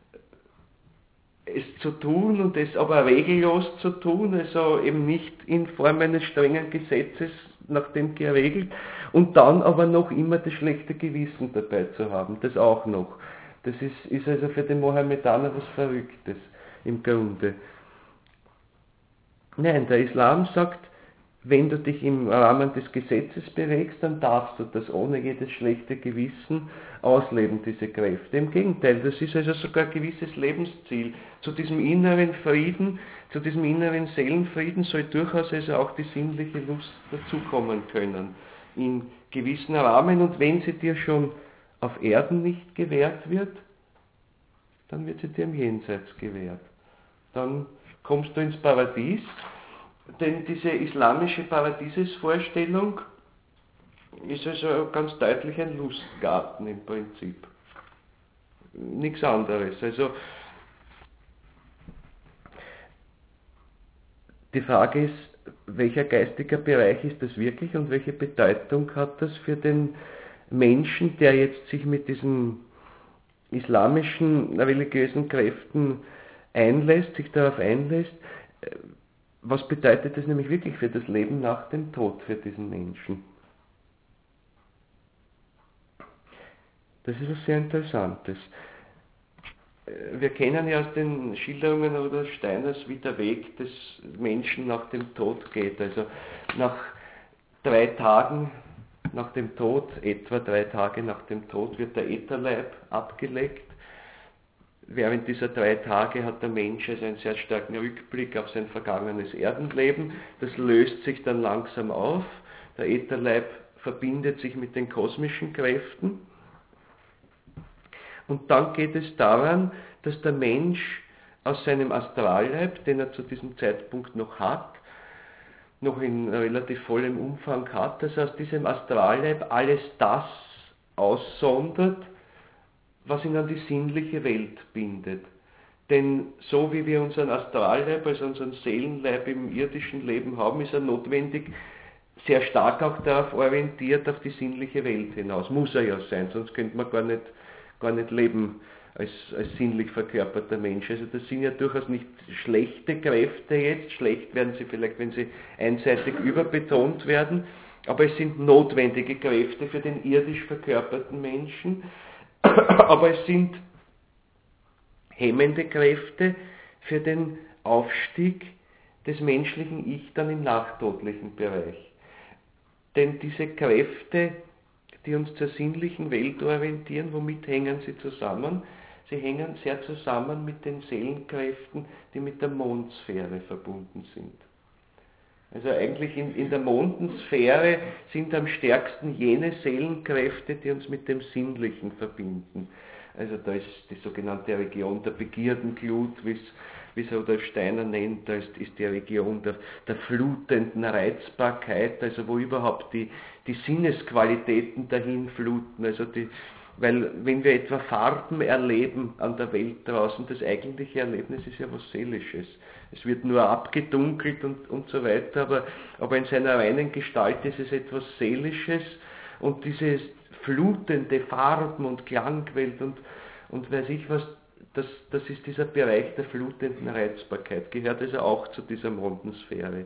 es zu tun und es aber regellos zu tun, also eben nicht in Form eines strengen Gesetzes nach dem geregelt und dann aber noch immer das schlechte Gewissen dabei zu haben, das auch noch. Das ist, ist also für den Mohammedaner was Verrücktes im Grunde. Nein, der Islam sagt, wenn du dich im Rahmen des Gesetzes bewegst, dann darfst du das ohne jedes schlechte Gewissen ausleben, diese Kräfte. Im Gegenteil, das ist also sogar ein gewisses Lebensziel. Zu diesem inneren Frieden, zu diesem inneren Seelenfrieden soll durchaus also auch die sinnliche Lust dazukommen können, in gewissen Rahmen. Und wenn sie dir schon auf Erden nicht gewährt wird, dann wird sie dir im Jenseits gewährt. Dann kommst du ins Paradies, denn diese islamische Paradiesesvorstellung ist also ganz deutlich ein Lustgarten im Prinzip. Nichts anderes. Also die Frage ist, welcher geistiger Bereich ist das wirklich und welche Bedeutung hat das für den Menschen, der jetzt sich mit diesen islamischen religiösen Kräften einlässt, sich darauf einlässt. Was bedeutet das nämlich wirklich für das Leben nach dem Tod für diesen Menschen? Das ist was sehr Interessantes. Wir kennen ja aus den Schilderungen Rudolf Steiners, wie der Weg des Menschen nach dem Tod geht. Also nach drei Tagen nach dem Tod, etwa drei Tage nach dem Tod, wird der Ätherleib abgelegt. Während dieser drei Tage hat der Mensch also einen sehr starken Rückblick auf sein vergangenes Erdenleben. Das löst sich dann langsam auf. Der Ätherleib verbindet sich mit den kosmischen Kräften. Und dann geht es daran, dass der Mensch aus seinem Astralleib, den er zu diesem Zeitpunkt noch hat, noch in relativ vollem Umfang hat, dass er aus diesem Astralleib alles das aussondert, was ihn an die sinnliche Welt bindet. Denn so wie wir unseren Astralleib, also unseren Seelenleib im irdischen Leben haben, ist er notwendig sehr stark auch darauf orientiert, auf die sinnliche Welt hinaus. Muss er ja sein, sonst könnte man gar nicht, gar nicht leben als, als sinnlich verkörperter Mensch. Also das sind ja durchaus nicht schlechte Kräfte jetzt, schlecht werden sie vielleicht, wenn sie einseitig überbetont werden, aber es sind notwendige Kräfte für den irdisch verkörperten Menschen, aber es sind hemmende Kräfte für den Aufstieg des menschlichen Ich dann im nachtodlichen Bereich. Denn diese Kräfte, die uns zur sinnlichen Welt orientieren, womit hängen sie zusammen? Sie hängen sehr zusammen mit den Seelenkräften, die mit der Mondsphäre verbunden sind. Also eigentlich in, in der Mondensphäre sind am stärksten jene Seelenkräfte, die uns mit dem Sinnlichen verbinden. Also da ist die sogenannte Region der Begierden-Glut, wie es wie es Rudolf Steiner nennt, da ist, ist die Region der, der flutenden Reizbarkeit, also wo überhaupt die, die Sinnesqualitäten dahin fluten, also die, weil wenn wir etwa Farben erleben an der Welt draußen, das eigentliche Erlebnis ist ja was Seelisches. Es wird nur abgedunkelt und, und so weiter, aber, aber in seiner reinen Gestalt ist es etwas Seelisches und diese flutende Farben- und Klangwelt und, und weiß ich was, das, das ist dieser Bereich der flutenden Reizbarkeit, gehört also auch zu dieser Mondensphäre.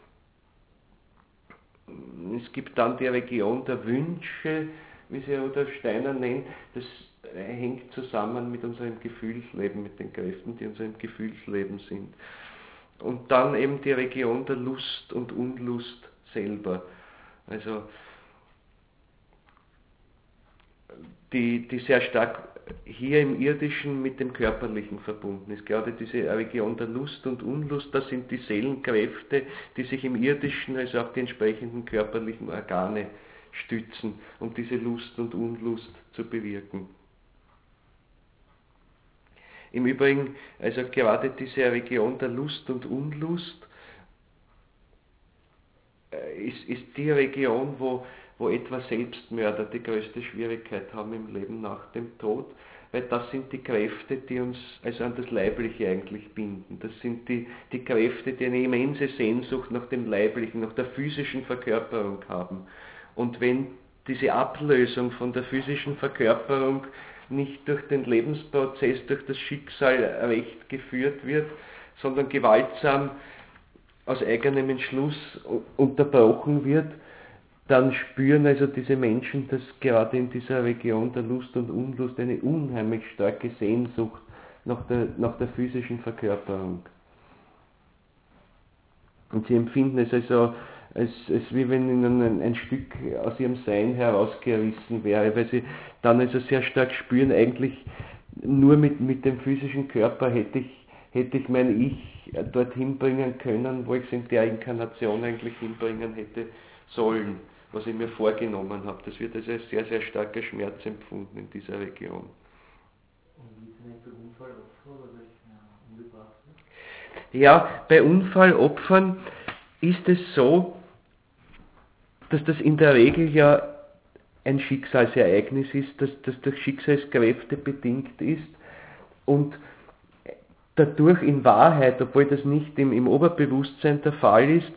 Es gibt dann die Region der Wünsche, wie sie Rudolf Steiner nennt, das hängt zusammen mit unserem Gefühlsleben, mit den Kräften, die in unserem Gefühlsleben sind. Und dann eben die Region der Lust und Unlust selber. Also die, die sehr stark hier im Irdischen mit dem Körperlichen verbunden ist. Gerade diese Region der Lust und Unlust, das sind die Seelenkräfte, die sich im Irdischen, also auf die entsprechenden körperlichen Organe stützen, um diese Lust und Unlust zu bewirken. Im Übrigen, also gerade diese Region der Lust und Unlust ist, ist die Region, wo, wo etwa Selbstmörder die größte Schwierigkeit haben im Leben nach dem Tod, weil das sind die Kräfte, die uns also an das Leibliche eigentlich binden. Das sind die, die Kräfte, die eine immense Sehnsucht nach dem Leiblichen, nach der physischen Verkörperung haben. Und wenn diese Ablösung von der physischen Verkörperung nicht durch den Lebensprozess, durch das Schicksal recht geführt wird, sondern gewaltsam aus eigenem Entschluss unterbrochen wird, dann spüren also diese Menschen, dass gerade in dieser Region der Lust und Unlust eine unheimlich starke Sehnsucht nach der, nach der physischen Verkörperung. Und sie empfinden es also als, als wie wenn ihnen ein, ein Stück aus ihrem Sein herausgerissen wäre, weil sie dann also sehr stark spüren, eigentlich nur mit, mit dem physischen Körper hätte ich, hätte ich mein Ich dorthin bringen können, wo ich es in der Inkarnation eigentlich hinbringen hätte sollen, was ich mir vorgenommen habe. Das wird also als sehr, sehr starker Schmerz empfunden in dieser Region. Und wie ist denn für Unfallopfer oder durch Umgebrachte? Ja, bei Unfallopfern ist es so, dass das in der Regel ja ein Schicksalsereignis ist, das, das durch Schicksalskräfte bedingt ist und dadurch in Wahrheit, obwohl das nicht im, im Oberbewusstsein der Fall ist,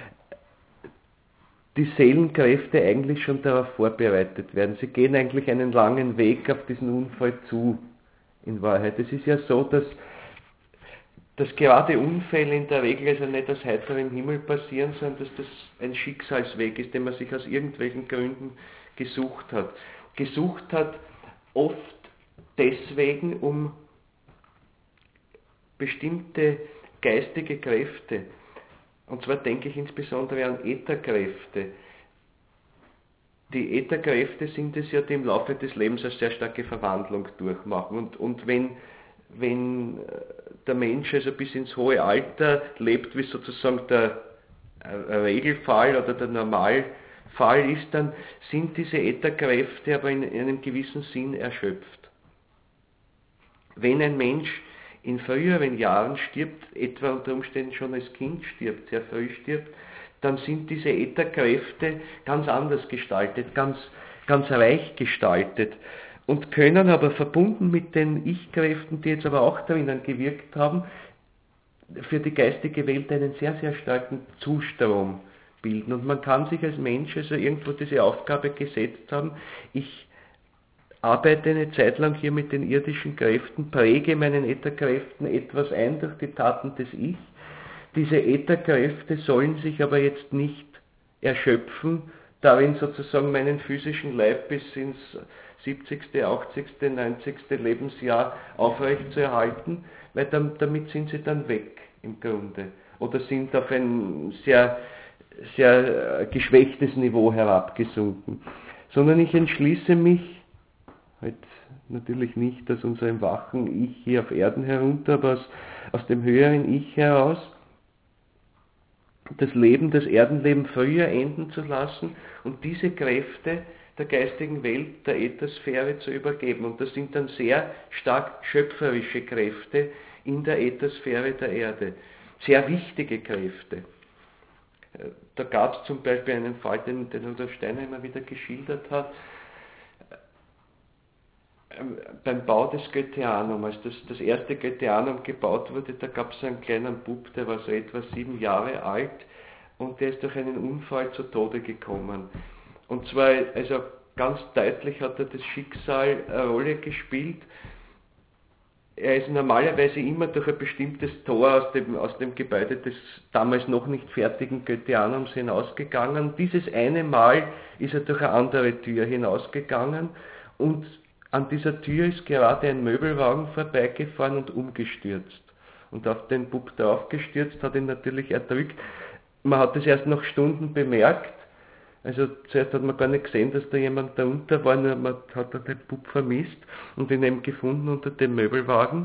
die Seelenkräfte eigentlich schon darauf vorbereitet werden. Sie gehen eigentlich einen langen Weg auf diesen Unfall zu, in Wahrheit. Es ist ja so, dass dass gerade Unfälle in der Regel also nicht aus heiterem Himmel passieren, sondern dass das ein Schicksalsweg ist, den man sich aus irgendwelchen Gründen gesucht hat. Gesucht hat oft deswegen, um bestimmte geistige Kräfte, und zwar denke ich insbesondere an Ätherkräfte. Die Ätherkräfte sind es ja, die im Laufe des Lebens eine sehr starke Verwandlung durchmachen. Und, und wenn, wenn der Mensch also bis ins hohe Alter lebt, wie sozusagen der Regelfall oder der Normalfall ist, dann sind diese Ätherkräfte aber in einem gewissen Sinn erschöpft. Wenn ein Mensch in früheren Jahren stirbt, etwa unter Umständen schon als Kind stirbt, sehr früh stirbt, dann sind diese Ätherkräfte ganz anders gestaltet, ganz, ganz reich gestaltet und können aber verbunden mit den Ich-Kräften, die jetzt aber auch drinnen gewirkt haben, für die geistige Welt einen sehr, sehr starken Zustrom bilden. Und man kann sich als Mensch also irgendwo diese Aufgabe gesetzt haben, ich arbeite eine Zeit lang hier mit den irdischen Kräften, präge meinen Ätherkräften etwas ein durch die Taten des Ich. Diese Ätherkräfte sollen sich aber jetzt nicht erschöpfen, darin sozusagen meinen physischen Leib bis ins siebzigste, achtzigste, neunzigste Lebensjahr aufrecht zu erhalten, weil dann, damit sind sie dann weg im Grunde oder sind auf ein sehr, sehr geschwächtes Niveau herabgesunken. Sondern ich entschließe mich, halt natürlich nicht aus unserem wachen Ich hier auf Erden herunter, aber aus, aus dem höheren Ich heraus, das Leben, das Erdenleben früher enden zu lassen und diese Kräfte der geistigen Welt, der Äthersphäre zu übergeben. Und das sind dann sehr stark schöpferische Kräfte, in der Äthersphäre der Erde. Sehr wichtige Kräfte. Da gab es zum Beispiel einen Fall, den, den Rudolf Steiner immer wieder geschildert hat, beim Bau des Goetheanum, als das, das erste Goetheanum gebaut wurde, da gab es einen kleinen Bub, der war so etwa sieben Jahre alt und der ist durch einen Unfall zu Tode gekommen. Und zwar, also ganz deutlich hat er das Schicksal eine Rolle gespielt. Er ist normalerweise immer durch ein bestimmtes Tor aus dem, aus dem Gebäude des damals noch nicht fertigen Goetheanums hinausgegangen. Dieses eine Mal ist er durch eine andere Tür hinausgegangen und an dieser Tür ist gerade ein Möbelwagen vorbeigefahren und umgestürzt. Und auf den Bub draufgestürzt, hat ihn natürlich erdrückt. Man hat es erst nach Stunden bemerkt. Also zuerst hat man gar nicht gesehen, dass da jemand da unter war, nur man hat den Bub vermisst und ihn eben gefunden unter dem Möbelwagen.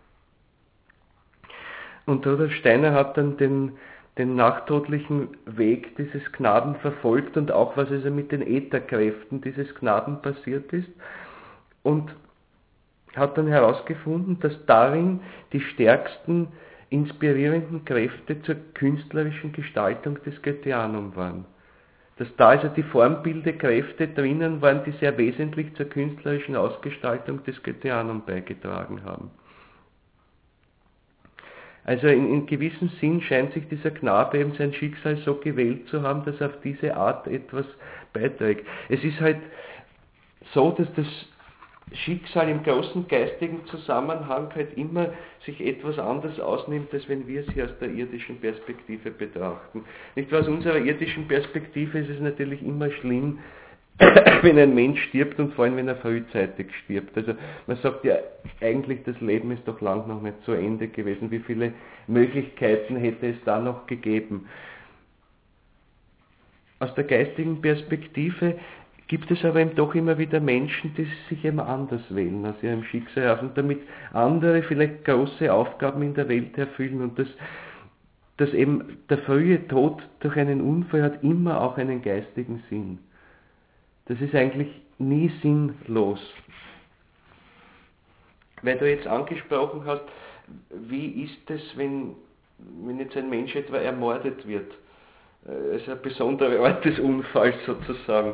Und Rudolf Steiner hat dann den, den nachtodlichen Weg dieses Knaben verfolgt und auch, was also mit den Ätherkräften dieses Knaben passiert ist. Und hat dann herausgefunden, dass darin die stärksten inspirierenden Kräfte zur künstlerischen Gestaltung des Goetheanum waren. Dass da also die Formbildekräfte drinnen waren, die sehr wesentlich zur künstlerischen Ausgestaltung des Goetheanum beigetragen haben. Also in, in gewissem Sinn scheint sich dieser Knabe eben sein Schicksal so gewählt zu haben, dass er auf diese Art etwas beiträgt. Es ist halt so, dass das Schicksal im großen geistigen Zusammenhang halt immer sich etwas anders ausnimmt, als wenn wir es hier aus der irdischen Perspektive betrachten. Nicht wahr? Aus unserer irdischen Perspektive ist es natürlich immer schlimm, wenn ein Mensch stirbt und vor allem, wenn er frühzeitig stirbt. Also man sagt ja, eigentlich das Leben ist doch lang noch nicht zu Ende gewesen. Wie viele Möglichkeiten hätte es da noch gegeben? Aus der geistigen Perspektive gibt es aber eben doch immer wieder Menschen, die sich eben anders wählen aus ihrem Schicksal heraus und damit andere vielleicht große Aufgaben in der Welt erfüllen und das, dass eben der frühe Tod durch einen Unfall hat immer auch einen geistigen Sinn. Das ist eigentlich nie sinnlos. Weil du jetzt angesprochen hast, wie ist es, wenn, wenn jetzt ein Mensch etwa ermordet wird? Es ist eine besondere Art des Unfalls sozusagen.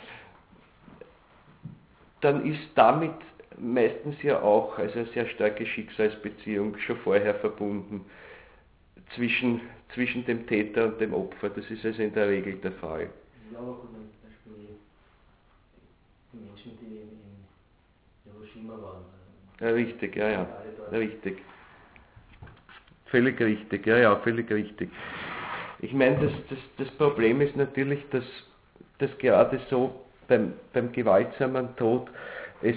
Dann ist damit meistens ja auch also eine sehr starke Schicksalsbeziehung schon vorher verbunden zwischen, zwischen dem Täter und dem Opfer. Das ist also in der Regel der Fall. Ja, aber zum Beispiel die Menschen, die in Hiroshima waren. Ja, richtig, ja, ja, richtig. Völlig richtig, ja, ja, völlig richtig. Ich meine, das, das, das Problem ist natürlich, dass, dass gerade so Beim, beim gewaltsamen Tod es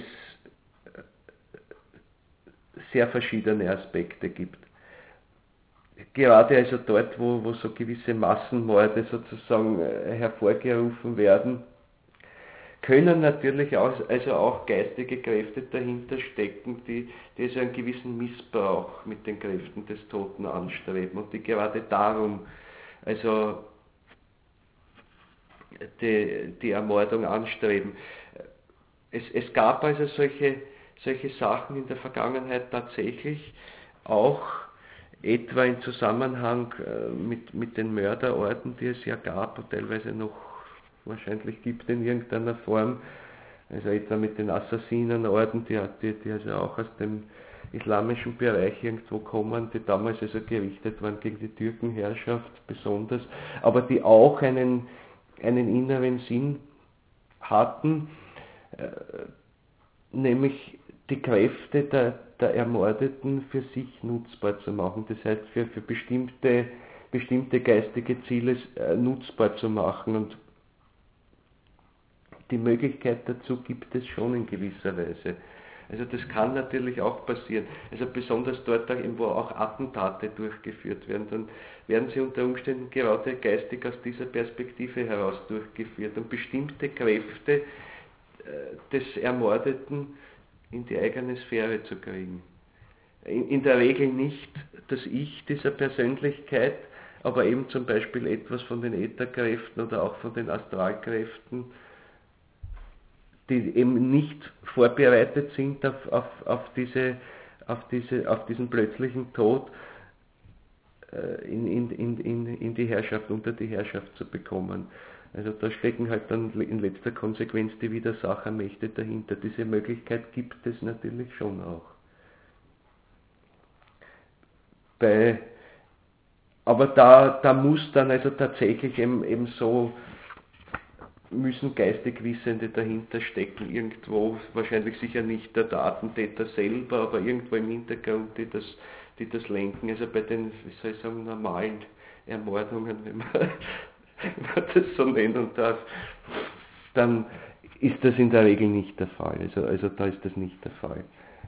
sehr verschiedene Aspekte gibt. Gerade also dort, wo, wo so gewisse Massenmorde sozusagen hervorgerufen werden, können natürlich auch, also auch geistige Kräfte dahinter stecken, die, die also einen gewissen Missbrauch mit den Kräften des Toten anstreben und die gerade darum also Die, die Ermordung anstreben. Es, es gab also solche, solche Sachen in der Vergangenheit tatsächlich, auch etwa im Zusammenhang mit, mit den Mörderorden, die es ja gab und teilweise noch wahrscheinlich gibt in irgendeiner Form, also etwa mit den Assassinenorden, die, die, die also auch aus dem islamischen Bereich irgendwo kommen, die damals also gerichtet waren gegen die Türkenherrschaft besonders, aber die auch einen einen inneren Sinn hatten, äh, nämlich die Kräfte der, der Ermordeten für sich nutzbar zu machen, das heißt für, für bestimmte, bestimmte geistige Ziele äh, nutzbar zu machen und die Möglichkeit dazu gibt es schon in gewisser Weise. Also das kann natürlich auch passieren. Also besonders dort, wo auch Attentate durchgeführt werden, dann werden sie unter Umständen gerade geistig aus dieser Perspektive heraus durchgeführt, um bestimmte Kräfte äh, des Ermordeten in die eigene Sphäre zu kriegen. In, in der Regel nicht das Ich dieser Persönlichkeit, aber eben zum Beispiel etwas von den Ätherkräften oder auch von den Astralkräften, die eben nicht vorbereitet sind auf, auf, auf, diese, auf, diese, auf diesen plötzlichen Tod in, in, in, in, in die Herrschaft, unter die Herrschaft zu bekommen. Also da stecken halt dann in letzter Konsequenz die Widersachermächte dahinter. Diese Möglichkeit gibt es natürlich schon auch. Bei, aber da, da muss dann also tatsächlich eben, eben so, müssen geistig Wissende dahinter stecken, irgendwo, wahrscheinlich sicher nicht der Attentäter selber, aber irgendwo im Hintergrund, die das, die das lenken. Also bei den, wie soll ich sagen, normalen Ermordungen, wenn man, wenn man das so nennen darf, dann ist das in der Regel nicht der Fall. Also, also da ist das nicht der Fall.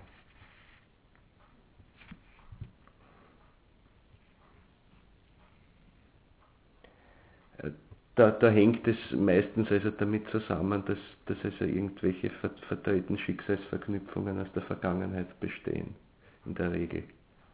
Da, da hängt es meistens also damit zusammen, dass, dass also irgendwelche verdrehten Schicksalsverknüpfungen aus der Vergangenheit bestehen, in der Regel.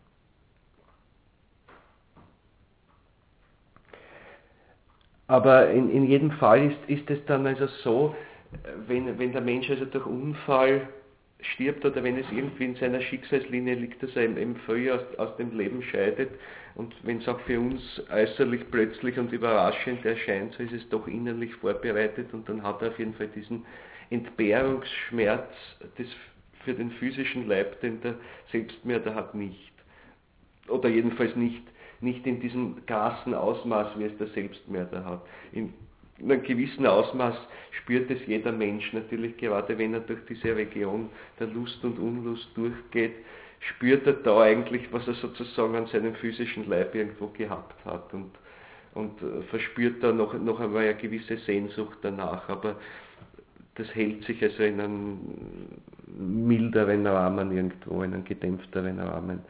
Aber in, in jedem Fall ist, ist es dann also so, wenn, wenn der Mensch also durch Unfall stirbt oder wenn es irgendwie in seiner Schicksalslinie liegt, dass er eben früh aus, aus dem Leben scheidet, und wenn es auch für uns äußerlich plötzlich und überraschend erscheint, so ist es doch innerlich vorbereitet, und dann hat er auf jeden Fall diesen Entbehrungsschmerz des, für den physischen Leib, den der Selbstmörder hat, nicht. Oder jedenfalls nicht, nicht in diesem krassen Ausmaß, wie es der Selbstmörder hat. In, In einem gewissen Ausmaß spürt es jeder Mensch, natürlich gerade wenn er durch diese Region der Lust und Unlust durchgeht, spürt er da eigentlich, was er sozusagen an seinem physischen Leib irgendwo gehabt hat, und, und verspürt da noch, noch einmal eine gewisse Sehnsucht danach, aber das hält sich also in einem milderen Rahmen irgendwo, in einem gedämpfteren Rahmen.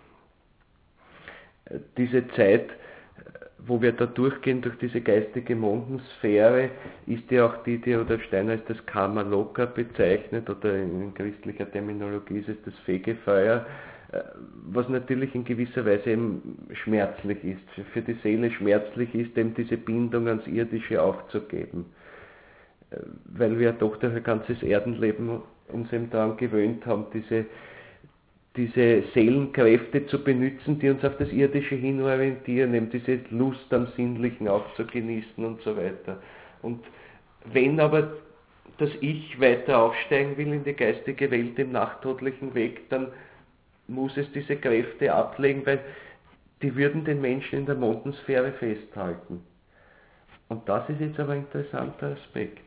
Diese Zeit, wo wir da durchgehen durch diese geistige Mondensphäre, ist ja auch die, die Rudolf Steiner als das Karma Loka bezeichnet, oder in christlicher Terminologie ist es das Fegefeuer, was natürlich in gewisser Weise eben schmerzlich ist, für die Seele schmerzlich ist, eben diese Bindung ans Irdische aufzugeben. Weil wir ja doch durch ein ganzes Erdenleben uns eben daran gewöhnt haben, diese diese Seelenkräfte zu benutzen, die uns auf das Irdische hin orientieren, eben diese Lust am Sinnlichen auch zu genießen und so weiter. Und wenn aber das Ich weiter aufsteigen will in die geistige Welt im nachtodlichen Weg, dann muss es diese Kräfte ablegen, weil die würden den Menschen in der Mondensphäre festhalten. Und das ist jetzt aber ein interessanter Aspekt.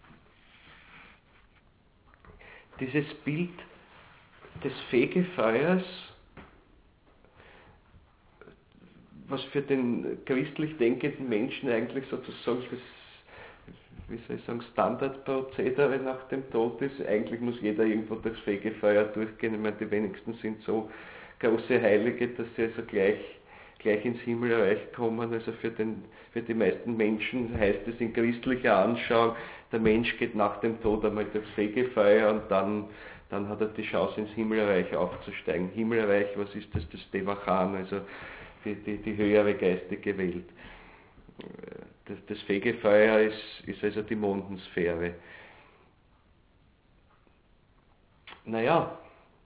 Dieses Bild des Fegefeuers, was für den christlich denkenden Menschen eigentlich sozusagen das, wie soll ich sagen, Standardprozedere nach dem Tod ist. Eigentlich muss jeder irgendwo durchs Fegefeuer durchgehen. Ich meine, die wenigsten sind so große Heilige, dass sie also gleich, gleich ins Himmelreich kommen. Also für, den, für die meisten Menschen heißt es in christlicher Anschauung, der Mensch geht nach dem Tod einmal durchs Fegefeuer und dann dann hat er die Chance, ins Himmelreich aufzusteigen. Himmelreich, was ist das? Das Devachan, also die, die, die höhere geistige Welt. Das, das Fegefeuer ist, ist also die Mondensphäre. Naja,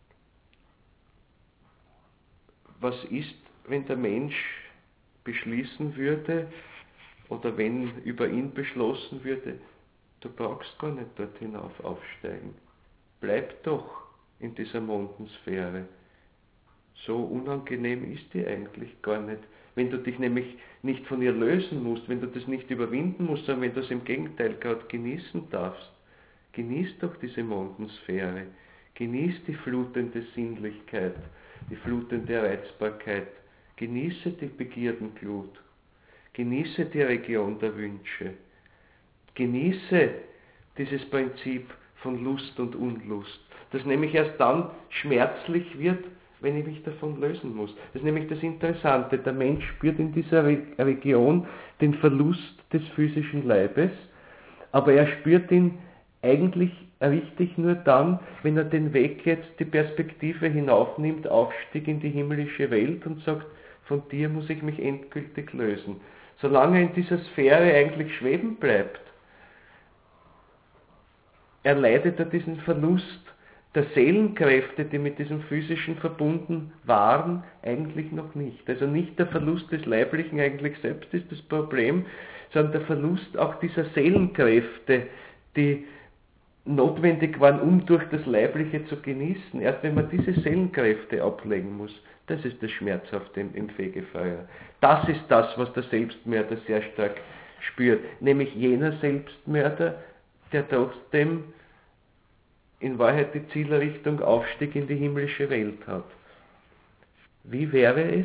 was ist, wenn der Mensch beschließen würde, oder wenn über ihn beschlossen würde, du brauchst gar nicht dort hinauf aufsteigen. Bleib doch in dieser Mondensphäre. So unangenehm ist die eigentlich gar nicht. Wenn du dich nämlich nicht von ihr lösen musst, wenn du das nicht überwinden musst, sondern wenn du es im Gegenteil gerade genießen darfst. Genieß doch diese Mondensphäre. Genieß die flutende Sinnlichkeit, die flutende Reizbarkeit. Genieße die Begierdenflut. Genieße die Region der Wünsche. Genieße dieses Prinzip von Lust und Unlust, das nämlich erst dann schmerzlich wird, wenn ich mich davon lösen muss. Das ist nämlich das Interessante. Der Mensch spürt in dieser Re- Region den Verlust des physischen Leibes, aber er spürt ihn eigentlich richtig nur dann, wenn er den Weg jetzt, die Perspektive hinaufnimmt, Aufstieg in die himmlische Welt und sagt, von dir muss ich mich endgültig lösen. Solange er in dieser Sphäre eigentlich schweben bleibt, erleidet er diesen Verlust der Seelenkräfte, die mit diesem Physischen verbunden waren, eigentlich noch nicht. Also nicht der Verlust des Leiblichen eigentlich selbst ist das Problem, sondern der Verlust auch dieser Seelenkräfte, die notwendig waren, um durch das Leibliche zu genießen. Erst wenn man diese Seelenkräfte ablegen muss, das ist das Schmerzhafte im, im Fegefeuer. Das ist das, was der Selbstmörder sehr stark spürt. Nämlich jener Selbstmörder, der trotzdem in Wahrheit die Zielrichtung Aufstieg in die himmlische Welt hat. Wie wäre es,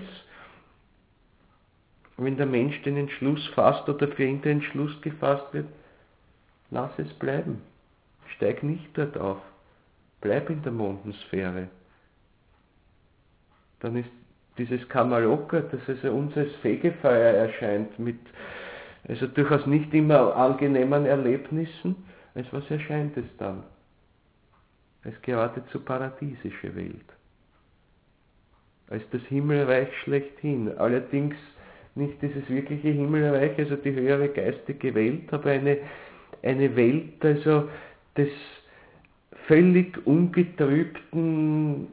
wenn der Mensch den Entschluss fasst oder für ihn der Entschluss gefasst wird, lass es bleiben, steig nicht dort auf, bleib in der Mondensphäre. Dann ist dieses Kamaloka, das also uns als Fegefeuer erscheint, mit also durchaus nicht immer angenehmen Erlebnissen, als was erscheint es dann? Als geradezu paradiesische Welt. Als das Himmelreich schlechthin. Allerdings nicht dieses wirkliche Himmelreich, also die höhere geistige Welt, aber eine, eine Welt also des völlig ungetrübten,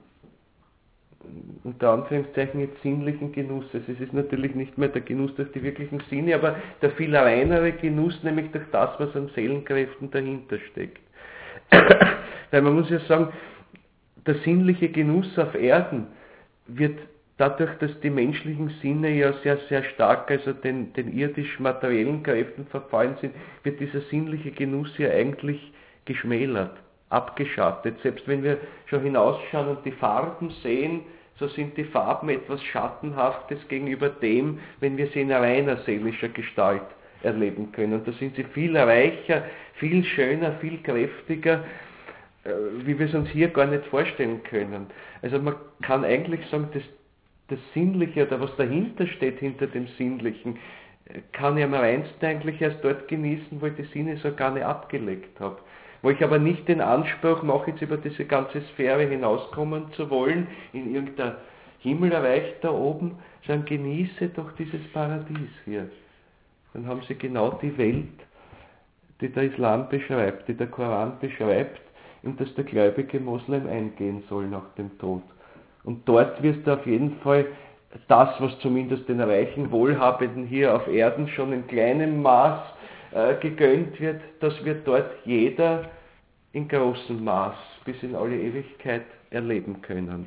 unter Anführungszeichen jetzt sinnlichen Genusses. Es ist natürlich nicht mehr der Genuss durch die wirklichen Sinne, aber der viel reinere Genuss, nämlich durch das, was an Seelenkräften dahinter steckt. Weil man muss ja sagen, der sinnliche Genuss auf Erden wird dadurch, dass die menschlichen Sinne ja sehr, sehr stark also den, den irdisch-materiellen Kräften verfallen sind, wird dieser sinnliche Genuss ja eigentlich geschmälert, abgeschattet. Selbst wenn wir schon hinausschauen und die Farben sehen, so sind die Farben etwas Schattenhaftes gegenüber dem, wenn wir sie in reiner seelischer Gestalt erleben können. Und da sind sie viel reicher, viel schöner, viel kräftiger, wie wir es uns hier gar nicht vorstellen können. Also man kann eigentlich sagen, das, das Sinnliche oder was dahinter steht, hinter dem Sinnlichen, kann ich am reinsten eigentlich erst dort genießen, wo ich die Sinne so gar nicht abgelegt habe. Wo ich aber nicht den Anspruch mache, jetzt über diese ganze Sphäre hinauskommen zu wollen, in irgendein Himmelreich da oben, sondern genieße doch dieses Paradies hier. Dann haben sie genau die Welt, die der Islam beschreibt, die der Koran beschreibt, in das der gläubige Moslem eingehen soll nach dem Tod. Und dort wirst du auf jeden Fall das, was zumindest den reichen Wohlhabenden hier auf Erden schon in kleinem Maß äh, gegönnt wird, das wird dort jeder in großem Maß bis in alle Ewigkeit erleben können.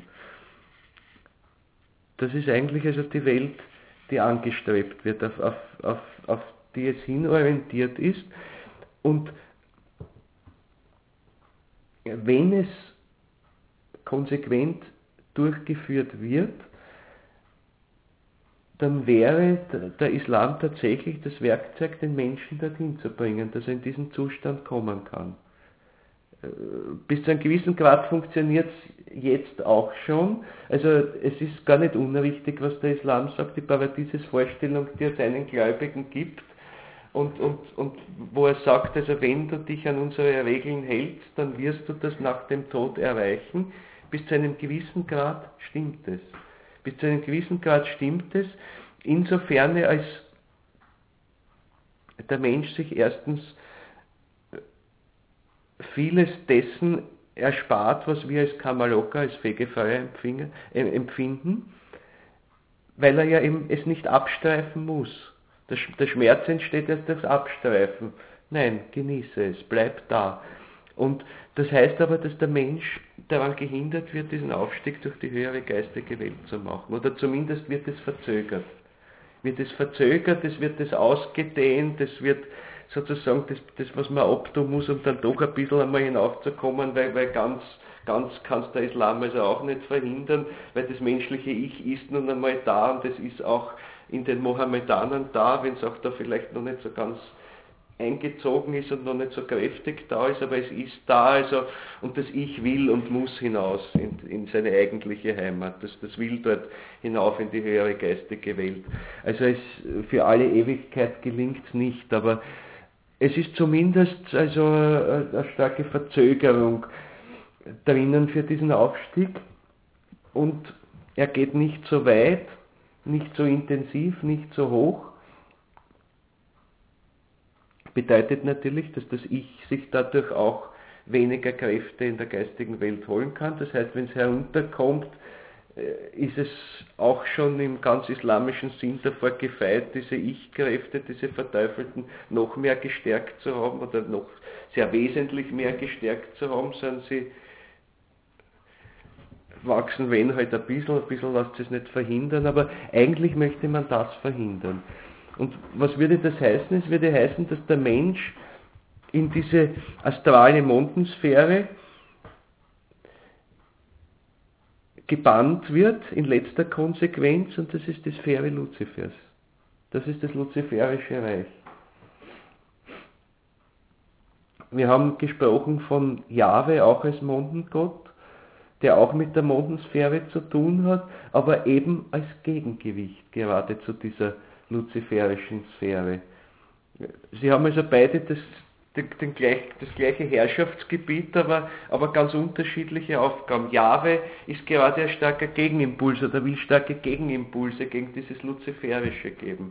Das ist eigentlich also die Welt, die angestrebt wird, auf, auf, auf, auf die es hinorientiert ist. Und wenn es konsequent durchgeführt wird, dann wäre der Islam tatsächlich das Werkzeug, den Menschen dorthin zu bringen, dass er in diesen Zustand kommen kann. Bis zu einem gewissen Grad funktioniert es jetzt auch schon. Also es ist gar nicht unrichtig, was der Islam sagt, die Paradiesesvorstellung, die es einen Gläubigen gibt. Und, und, und wo er sagt, also wenn du dich an unsere Regeln hältst, dann wirst du das nach dem Tod erreichen. Bis zu einem gewissen Grad stimmt es. Bis zu einem gewissen Grad stimmt es, insofern als der Mensch sich erstens vieles dessen erspart, was wir als Kamaloka, als Fegefeuer empfinden, weil er ja eben es nicht abstreifen muss. Der Schmerz entsteht erst durch Abstreifen. Nein, genieße es, bleib da. Und das heißt aber, dass der Mensch daran gehindert wird, diesen Aufstieg durch die höhere geistige Welt zu machen. Oder zumindest wird es verzögert. Wird es verzögert, es wird es ausgedehnt, es wird sozusagen das, das, was man abtun muss, um dann doch ein bisschen einmal hinaufzukommen, weil, weil ganz, ganz kann es der Islam also auch nicht verhindern, weil das menschliche Ich ist nun einmal da und es ist auch in den Mohammedanern da, wenn es auch da vielleicht noch nicht so ganz eingezogen ist und noch nicht so kräftig da ist, aber es ist da, also, und das Ich will und muss hinaus in, in seine eigentliche Heimat, das, das will dort hinauf in die höhere geistige Welt. Also es, für alle Ewigkeit gelingt es nicht, aber es ist zumindest also eine, eine starke Verzögerung drinnen für diesen Aufstieg und er geht nicht so weit, nicht so intensiv, nicht so hoch. Bedeutet natürlich, dass das Ich sich dadurch auch weniger Kräfte in der geistigen Welt holen kann. Das heißt, wenn es herunterkommt, ist es auch schon im ganz islamischen Sinn davor gefeit, diese Ich-Kräfte, diese Verteufelten, noch mehr gestärkt zu haben oder noch sehr wesentlich mehr gestärkt zu haben, sondern sie wachsen, wenn halt ein bisschen, ein bisschen lässt sich es nicht verhindern, aber eigentlich möchte man das verhindern. Und was würde das heißen? Es würde heißen, dass der Mensch in diese astrale Mondensphäre gebannt wird, in letzter Konsequenz, und das ist die Sphäre Luzifers. Das ist das luziferische Reich. Wir haben gesprochen von Jahwe auch als Mondengott, der auch mit der Mondensphäre zu tun hat, aber eben als Gegengewicht gerade zu dieser luziferischen Sphäre. Sie haben also beide das, den, den gleich, das gleiche Herrschaftsgebiet, aber, aber ganz unterschiedliche Aufgaben. Jahwe ist gerade ein starker Gegenimpuls oder will starke Gegenimpulse gegen dieses Luziferische geben.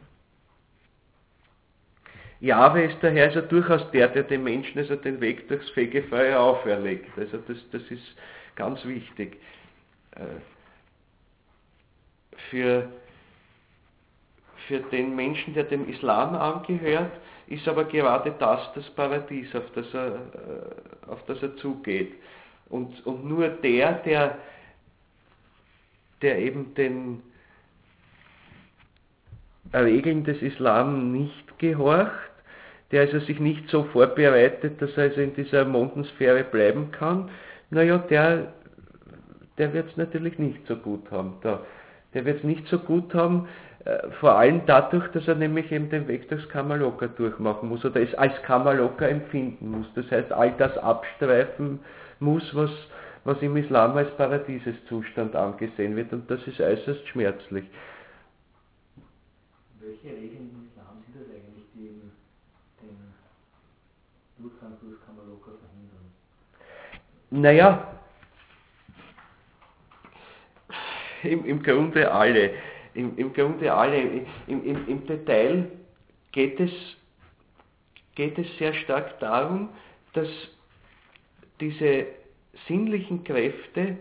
Jahwe ist daher also durchaus der, der dem Menschen also den Weg durchs Fegefeuer auferlegt. Also das, das ist ganz wichtig. Für, für den Menschen, der dem Islam angehört, ist aber gerade das das Paradies, auf das er, auf das er zugeht. Und, und nur der, der, der eben den Regeln des Islam nicht gehorcht, der also sich nicht so vorbereitet, dass er also in dieser Mondensphäre bleiben kann, naja, der, der wird es natürlich nicht so gut haben. Der, der wird es nicht so gut haben, äh, vor allem dadurch, dass er nämlich eben den Weg durchs Kamaloka durchmachen muss oder es als Kamaloka empfinden muss. Das heißt, all das abstreifen muss, was, was im Islam als Paradieseszustand angesehen wird, und das ist äußerst schmerzlich. Welche Regeln im Islam sind das eigentlich, die eben den Durchgang durch Kamaloka verhindern? Naja, im, im Grunde alle. Im, im Grunde alle. Im, im, Im Detail geht es, geht es sehr stark darum, dass diese sinnlichen Kräfte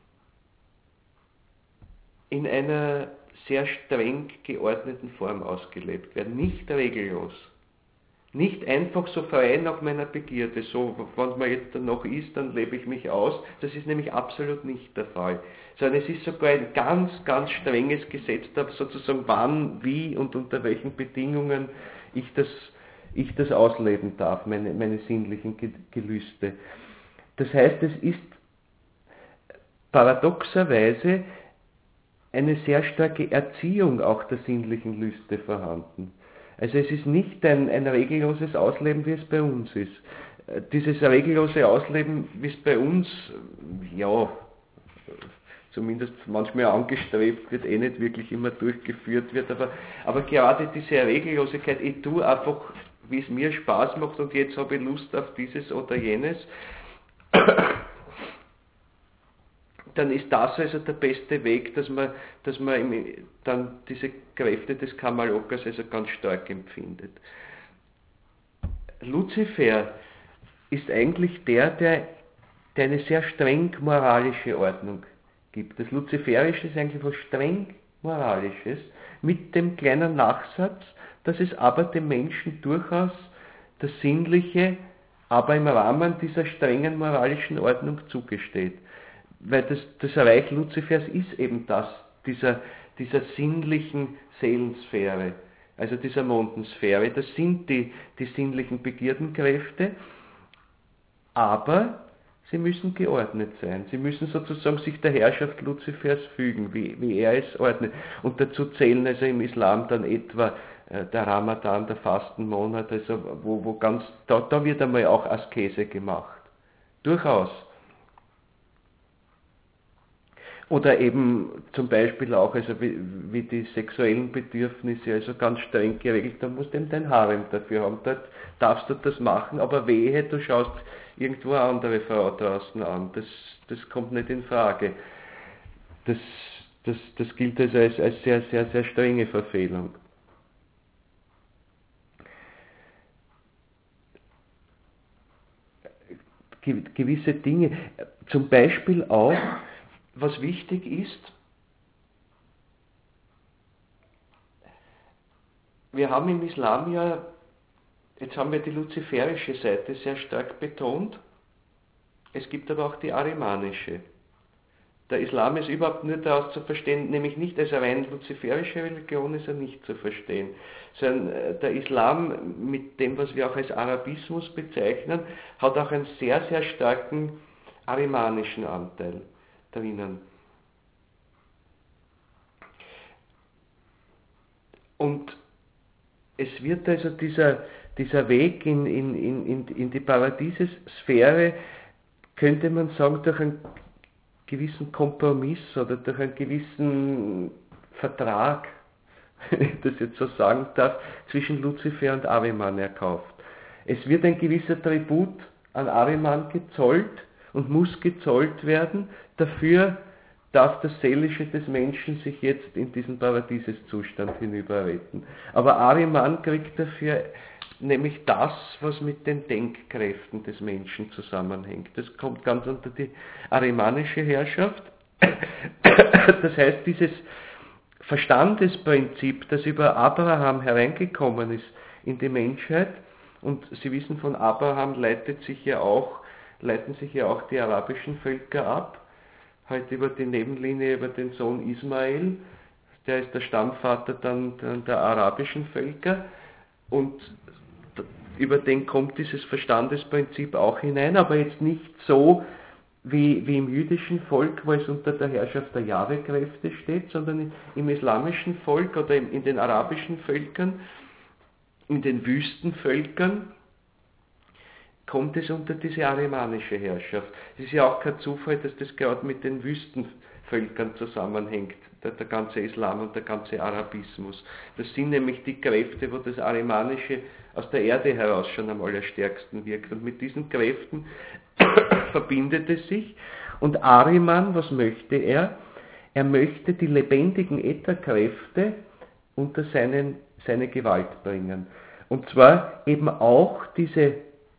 in einer sehr streng geordneten Form ausgelebt werden, nicht regellos. Nicht einfach so frei nach meiner Begierde, so, wenn man jetzt dann noch isst, dann lebe ich mich aus. Das ist nämlich absolut nicht der Fall. Sondern es ist sogar ein ganz, ganz strenges Gesetz, sozusagen wann, wie und unter welchen Bedingungen ich das, ich das ausleben darf, meine, meine sinnlichen Gelüste. Das heißt, es ist paradoxerweise eine sehr starke Erziehung auch der sinnlichen Lüste vorhanden. Also es ist nicht ein, ein regelloses Ausleben, wie es bei uns ist. Dieses regellose Ausleben, wie es bei uns, ja, zumindest manchmal angestrebt wird, eh nicht wirklich immer durchgeführt wird, aber, aber gerade diese Regellosigkeit, ich tue einfach, wie es mir Spaß macht und jetzt habe ich Lust auf dieses oder jenes, dann ist das also der beste Weg, dass man, dass man dann diese Kräfte des Kamalokas also ganz stark empfindet. Luzifer ist eigentlich der, der, der eine sehr streng moralische Ordnung gibt. Das Luziferische ist eigentlich was streng Moralisches, mit dem kleinen Nachsatz, dass es aber dem Menschen durchaus das Sinnliche, aber im Rahmen dieser strengen moralischen Ordnung zugesteht. Weil das, das Reich Luzifers ist eben das, dieser, dieser sinnlichen Seelensphäre, also dieser Mondensphäre. Das sind die, die sinnlichen Begierdenkräfte, aber sie müssen geordnet sein. Sie müssen sozusagen sich der Herrschaft Luzifers fügen, wie, wie er es ordnet. Und dazu zählen also im Islam dann etwa äh, der Ramadan, der Fastenmonat, also wo, wo ganz, da, da wird einmal auch Askese gemacht. Durchaus. Oder eben zum Beispiel auch, also wie, wie die sexuellen Bedürfnisse, also ganz streng geregelt, da musst du eben dein Harem dafür haben, dort darfst du das machen, aber wehe, du schaust irgendwo eine andere Frau draußen an, das, das kommt nicht in Frage. Das, das, das gilt also als, als sehr, sehr, sehr strenge Verfehlung. gewisse Dinge. Zum Beispiel auch, was wichtig ist, wir haben im Islam ja, jetzt haben wir die luziferische Seite sehr stark betont, es gibt aber auch die arimanische. Der Islam ist überhaupt nur daraus zu verstehen, nämlich nicht als eine rein luziferische Religion ist er nicht zu verstehen, sondern der Islam mit dem, was wir auch als Arabismus bezeichnen, hat auch einen sehr, sehr starken arimanischen Anteil drinnen. Und es wird also dieser, dieser Weg in, in, in, in die Paradiesesphäre, könnte man sagen, durch einen gewissen Kompromiss oder durch einen gewissen Vertrag, wenn ich das jetzt so sagen darf, zwischen Luzifer und Ahriman erkauft. Es wird ein gewisser Tribut an Ahriman gezollt und muss gezollt werden, dafür darf das Seelische des Menschen sich jetzt in diesen Paradieseszustand hinüberretten. Aber Ahriman kriegt dafür nämlich das, was mit den Denkkräften des Menschen zusammenhängt. Das kommt ganz unter die arimanische Herrschaft. Das heißt, dieses Verstandesprinzip, das über Abraham hereingekommen ist in die Menschheit, und Sie wissen, von Abraham leitet sich ja auch, leiten sich ja auch die arabischen Völker ab, halt über die Nebenlinie, über den Sohn Ismael, der ist der Stammvater dann der arabischen Völker, und über den kommt dieses Verstandesprinzip auch hinein, aber jetzt nicht so wie, wie im jüdischen Volk, wo es unter der Herrschaft der Jahwe-Kräfte steht, sondern im islamischen Volk oder in den arabischen Völkern, in den Wüstenvölkern, kommt es unter diese arimanische Herrschaft. Es ist ja auch kein Zufall, dass das gerade mit den Wüstenvölkern zusammenhängt, der, der ganze Islam und der ganze Arabismus. Das sind nämlich die Kräfte, wo das Arimanische aus der Erde heraus schon am allerstärksten wirkt. Und mit diesen Kräften verbindet es sich. Und Ahriman, was möchte er? Er möchte die lebendigen Ätherkräfte unter seinen, seine Gewalt bringen. Und zwar eben auch diese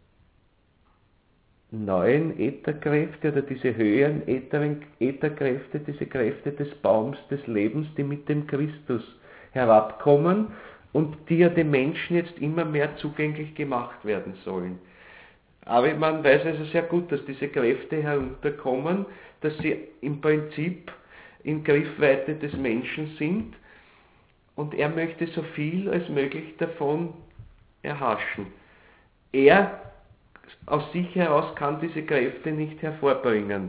neuen Ätherkräfte oder diese höheren Ätherkräfte, diese Kräfte des Baums des Lebens, die mit dem Christus herabkommen und die ja dem Menschen jetzt immer mehr zugänglich gemacht werden sollen. Aber man weiß also sehr gut, dass diese Kräfte herunterkommen, dass sie im Prinzip in Griffweite des Menschen sind, und er möchte so viel als möglich davon erhaschen. Er aus sich heraus kann diese Kräfte nicht hervorbringen.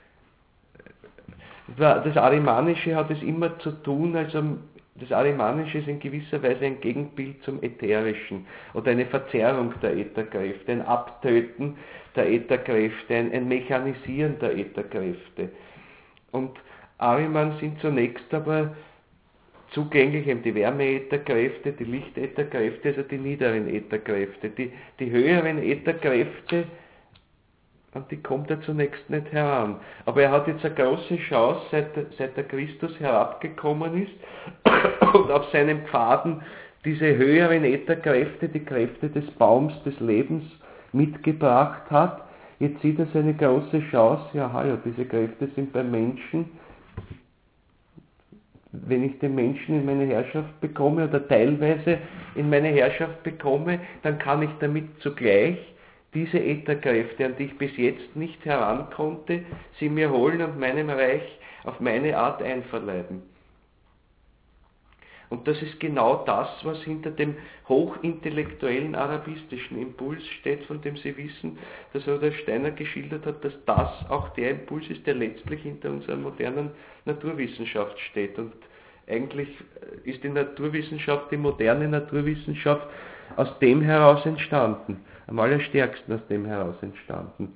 Das Arimanische hat es immer zu tun, also das Arimanische ist in gewisser Weise ein Gegenbild zum Ätherischen oder eine Verzerrung der Ätherkräfte, ein Abtöten der Ätherkräfte, ein, ein Mechanisieren der Ätherkräfte. Und Ahriman sind zunächst aber zugänglich eben die Wärmeätherkräfte, die Lichtätherkräfte, also die niederen Ätherkräfte. Die, die höheren Ätherkräfte, an die kommt er zunächst nicht heran. Aber er hat jetzt eine große Chance, seit, seit der Christus herabgekommen ist und auf seinem Pfaden diese höheren Ätherkräfte, die Kräfte des Baums des Lebens mitgebracht hat. Jetzt sieht er seine große Chance, ja hallo, diese Kräfte sind beim Menschen. Wenn ich den Menschen in meine Herrschaft bekomme oder teilweise in meine Herrschaft bekomme, dann kann ich damit zugleich diese Ätherkräfte, an die ich bis jetzt nicht heran konnte, sie mir holen und meinem Reich auf meine Art einverleiben. Und das ist genau das, was hinter dem hochintellektuellen arabistischen Impuls steht, von dem Sie wissen, dass Rudolf Steiner geschildert hat, dass das auch der Impuls ist, der letztlich hinter unserer modernen Naturwissenschaft steht. Und eigentlich ist die Naturwissenschaft, die moderne Naturwissenschaft, aus dem heraus entstanden, am allerstärksten aus dem heraus entstanden.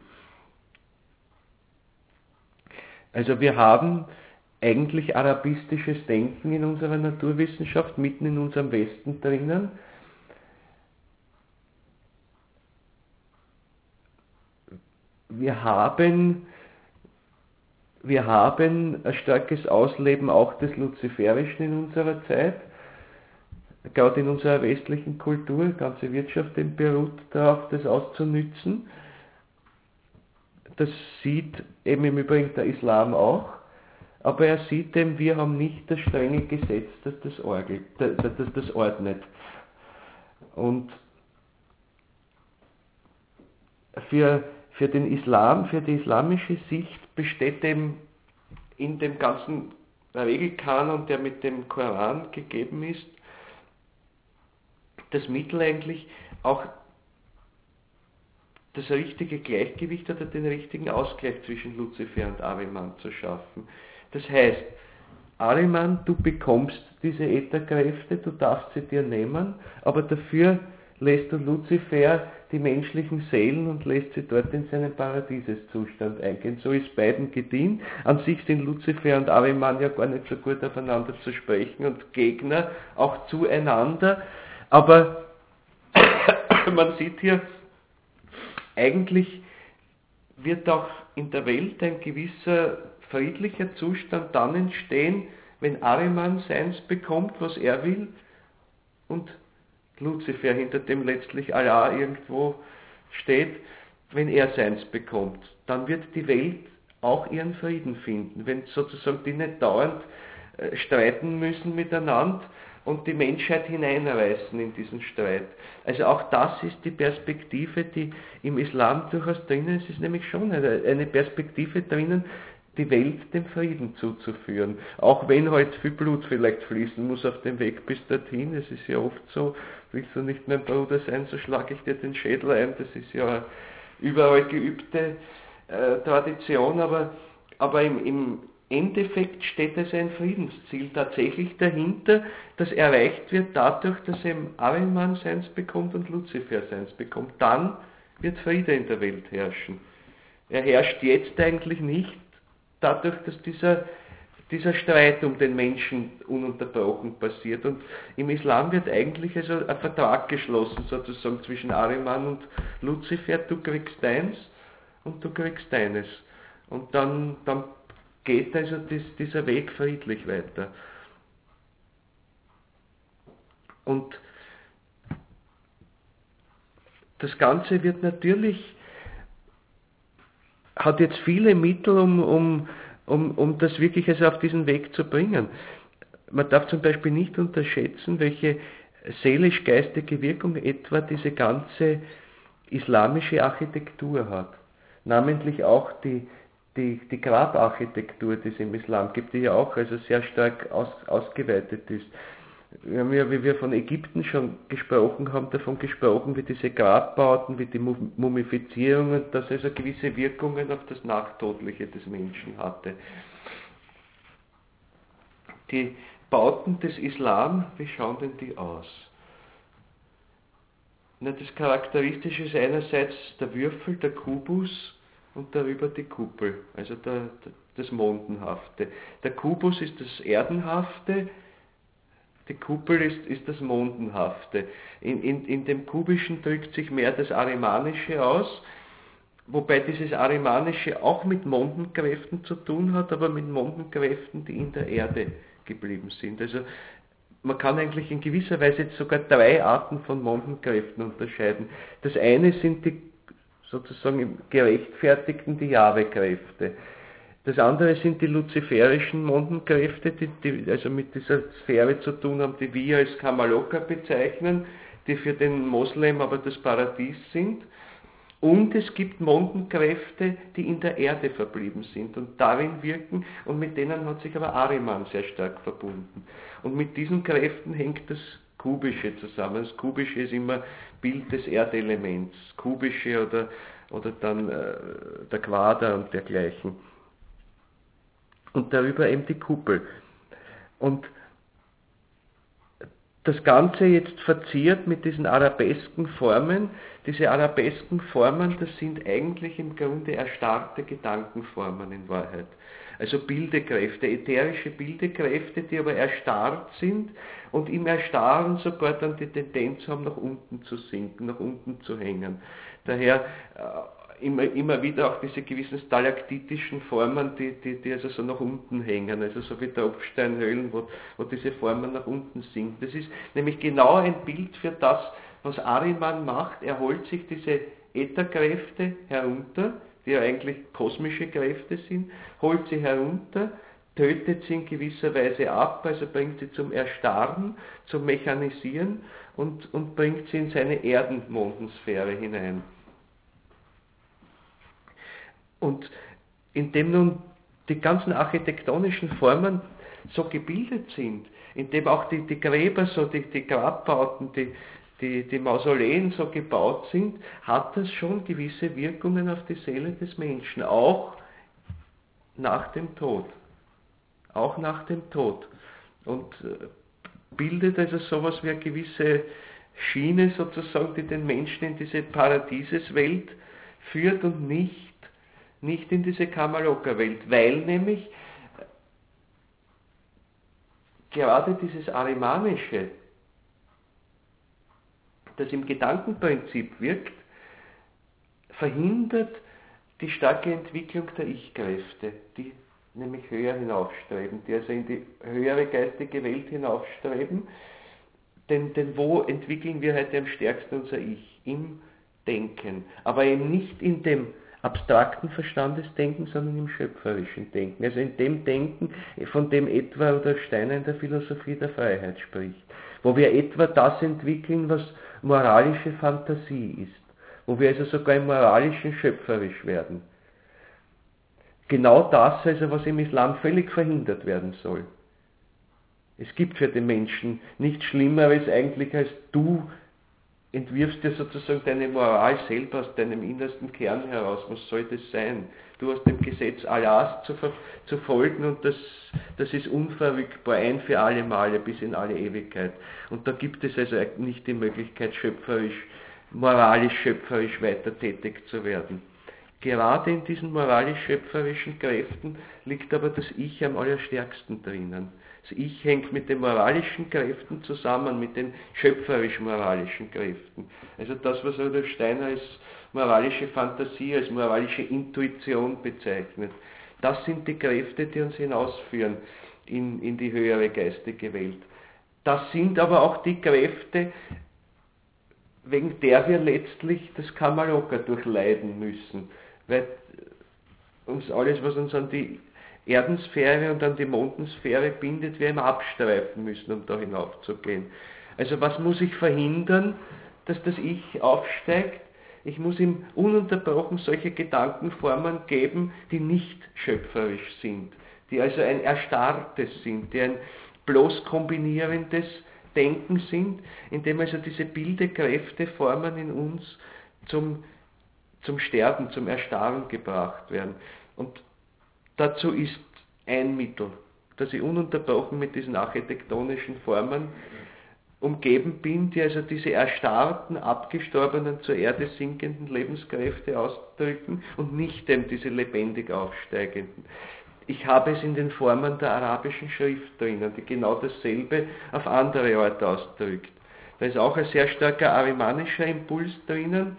Also wir haben eigentlich arabistisches Denken in unserer Naturwissenschaft, mitten in unserem Westen drinnen. Wir haben, wir haben ein starkes Ausleben auch des Luziferischen in unserer Zeit, gerade in unserer westlichen Kultur, die ganze Wirtschaft beruht darauf, das auszunützen. das sieht eben im Übrigen der Islam auch, aber er sieht eben, wir haben nicht das strenge Gesetz, das das, orgelt, das, das, das ordnet. Und für, für den Islam, für die islamische Sicht besteht eben in dem ganzen Regelkanon, der mit dem Koran gegeben ist, das Mittel eigentlich auch das richtige Gleichgewicht oder den richtigen Ausgleich zwischen Luzifer und Ahriman zu schaffen. Das heißt, Ahriman, du bekommst diese Ätherkräfte, du darfst sie dir nehmen, aber dafür lässt du Luzifer die menschlichen Seelen und lässt sie dort in seinen Paradieseszustand eingehen. So ist beiden gedient. An sich sind Luzifer und Ahriman ja gar nicht so gut aufeinander zu sprechen und Gegner auch zueinander, aber man sieht hier, eigentlich wird auch in der Welt ein gewisser friedlicher Zustand dann entstehen, wenn Ahriman seins bekommt, was er will, und Luzifer, hinter dem letztlich Allah irgendwo steht, wenn er seins bekommt. Dann wird die Welt auch ihren Frieden finden, wenn sozusagen die nicht dauernd äh, streiten müssen miteinander und die Menschheit hineinreißen in diesen Streit. Also auch das ist die Perspektive, die im Islam durchaus drinnen ist. Es ist nämlich schon eine, eine Perspektive drinnen, die Welt dem Frieden zuzuführen. Auch wenn heute viel Blut vielleicht fließen muss auf dem Weg bis dorthin. Es ist ja oft so, willst du nicht mein Bruder sein, so schlage ich dir den Schädel ein. Das ist ja eine überall geübte äh, Tradition, aber, aber im, im Endeffekt steht also ein Friedensziel tatsächlich dahinter, das erreicht wird dadurch, dass eben Ahriman seins bekommt und Luzifer seins bekommt. Dann wird Friede in der Welt herrschen. Er herrscht jetzt eigentlich nicht dadurch, dass dieser, dieser Streit um den Menschen ununterbrochen passiert. Und im Islam wird eigentlich also ein Vertrag geschlossen sozusagen zwischen Ahriman und Luzifer. Du kriegst deins und du kriegst deines. Und dann, dann geht also dies, dieser Weg friedlich weiter. Und das Ganze wird natürlich, hat jetzt viele Mittel, um, um, um, um das wirklich also auf diesen Weg zu bringen. Man darf zum Beispiel nicht unterschätzen, welche seelisch-geistige Wirkung etwa diese ganze islamische Architektur hat. Namentlich auch die Die, die Grabarchitektur, die es im Islam gibt, die ja auch also sehr stark aus, ausgeweitet ist. Wir haben ja, wie wir von Ägypten schon gesprochen haben, davon gesprochen, wie diese Grabbauten, wie die Mumifizierungen, dass also gewisse Wirkungen auf das Nachtodliche des Menschen hatte. Die Bauten des Islam, wie schauen denn die aus? Na, das Charakteristische ist einerseits der Würfel, der Kubus, und darüber die Kuppel, also der, das Mondenhafte. Der Kubus ist das Erdenhafte, die Kuppel ist, ist das Mondenhafte. In, in, in dem Kubischen drückt sich mehr das Ahrimanische aus, wobei dieses Ahrimanische auch mit Mondenkräften zu tun hat, aber mit Mondenkräften, die in der Erde geblieben sind. Also man kann eigentlich in gewisser Weise jetzt sogar drei Arten von Mondenkräften unterscheiden. Das eine sind die sozusagen im gerechtfertigten die Jahwe-Kräfte. Das andere sind die luziferischen Mondenkräfte, die, die also mit dieser Sphäre zu tun haben, die wir als Kamaloka bezeichnen, die für den Moslem aber das Paradies sind. Und es gibt Mondenkräfte, die in der Erde verblieben sind und darin wirken, und mit denen hat sich aber Ahriman sehr stark verbunden. Und mit diesen Kräften hängt das Kubische zusammen. Das Kubische ist immer Bild des Erdelements, Kubische oder, oder dann äh, der Quader und dergleichen. Und darüber eben die Kuppel. Und das Ganze jetzt verziert mit diesen arabesken Formen. Diese arabesken Formen, das sind eigentlich im Grunde erstarrte Gedankenformen in Wahrheit. Also Bildekräfte, ätherische Bildekräfte, die aber erstarrt sind und im Erstarren sogar dann die Tendenz haben, nach unten zu sinken, nach unten zu hängen. Daher äh, immer, immer wieder auch diese gewissen stalaktitischen Formen, die, die, die also so nach unten hängen, also so wie Tropfsteinhöhlen, wo, wo diese Formen nach unten sinken. Das ist nämlich genau ein Bild für das, was Ahriman macht. Er holt sich diese Ätherkräfte herunter, die ja eigentlich kosmische Kräfte sind, holt sie herunter, tötet sie in gewisser Weise ab, also bringt sie zum Erstarren, zum Mechanisieren und, und bringt sie in seine Erdenmondensphäre hinein. Und indem nun die ganzen architektonischen Formen so gebildet sind, indem auch die, die Gräber, so die, die Grabbauten, die, die, die Mausoleen so gebaut sind, hat das schon gewisse Wirkungen auf die Seele des Menschen, auch nach dem Tod. Auch nach dem Tod. Und bildet also sowas wie eine gewisse Schiene sozusagen, die den Menschen in diese Paradieseswelt führt und nicht, nicht in diese Kamaloka-Welt, weil nämlich gerade dieses Arimanische, das im Gedankenprinzip wirkt, verhindert die starke Entwicklung der Ich-Kräfte, die nämlich höher hinaufstreben, die also in die höhere geistige Welt hinaufstreben. Denn, denn wo entwickeln wir heute am stärksten unser Ich? Im Denken. Aber eben nicht in dem abstrakten Verstandesdenken, sondern im schöpferischen Denken. Also in dem Denken, von dem etwa oder Steiner in der Philosophie der Freiheit spricht. Wo wir etwa das entwickeln, was moralische Fantasie ist. Wo wir also sogar im Moralischen schöpferisch werden. Genau das, also was im Islam völlig verhindert werden soll. Es gibt für den Menschen nichts Schlimmeres eigentlich, als du entwirfst dir sozusagen deine Moral selber aus deinem innersten Kern heraus. Was soll das sein? Du hast dem Gesetz Allahs zu, zu folgen und das, das ist unverrückbar, ein für alle Male bis in alle Ewigkeit. Und da gibt es also nicht die Möglichkeit, schöpferisch, moralisch schöpferisch weiter tätig zu werden. Gerade in diesen moralisch-schöpferischen Kräften liegt aber das Ich am allerstärksten drinnen. Das Ich hängt mit den moralischen Kräften zusammen, mit den schöpferisch-moralischen Kräften. Also das, was Rudolf Steiner als moralische Fantasie, als moralische Intuition bezeichnet. Das sind die Kräfte, die uns hinausführen in, in die höhere geistige Welt. Das sind aber auch die Kräfte, wegen der wir letztlich das Kamaloka durchleiden müssen. Weil uns alles, was uns an die Erdensphäre und an die Mondensphäre bindet, wir immer abstreifen müssen, um da hinaufzugehen. Also was muss ich verhindern, dass das Ich aufsteigt? Ich muss ihm ununterbrochen solche Gedankenformen geben, die nicht schöpferisch sind, die also ein Erstarrtes sind, die ein bloß kombinierendes Denken sind, indem also diese Bildekräfte, Formen in uns zum, zum Sterben, zum Erstarren gebracht werden. Und dazu ist ein Mittel, dass ich ununterbrochen mit diesen architektonischen Formen umgeben bin, die also diese erstarrten, abgestorbenen, zur Erde sinkenden Lebenskräfte ausdrücken und nicht eben diese lebendig aufsteigenden. Ich habe es in den Formen der arabischen Schrift drinnen, die genau dasselbe auf andere Art ausdrückt. Da ist auch ein sehr starker arimanischer Impuls drinnen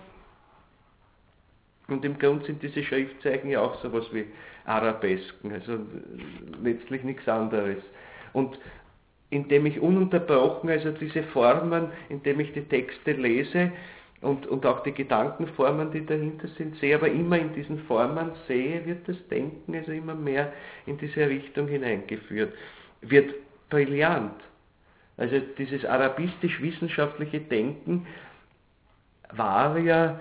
und im Grunde sind diese Schriftzeichen ja auch sowas wie Arabesken, also letztlich nichts anderes. Und indem ich ununterbrochen also diese Formen, indem ich die Texte lese und, und auch die Gedankenformen, die dahinter sind, sehe, aber immer in diesen Formen sehe, wird das Denken also immer mehr in diese Richtung hineingeführt. Wird brillant. Also dieses arabistisch-wissenschaftliche Denken war ja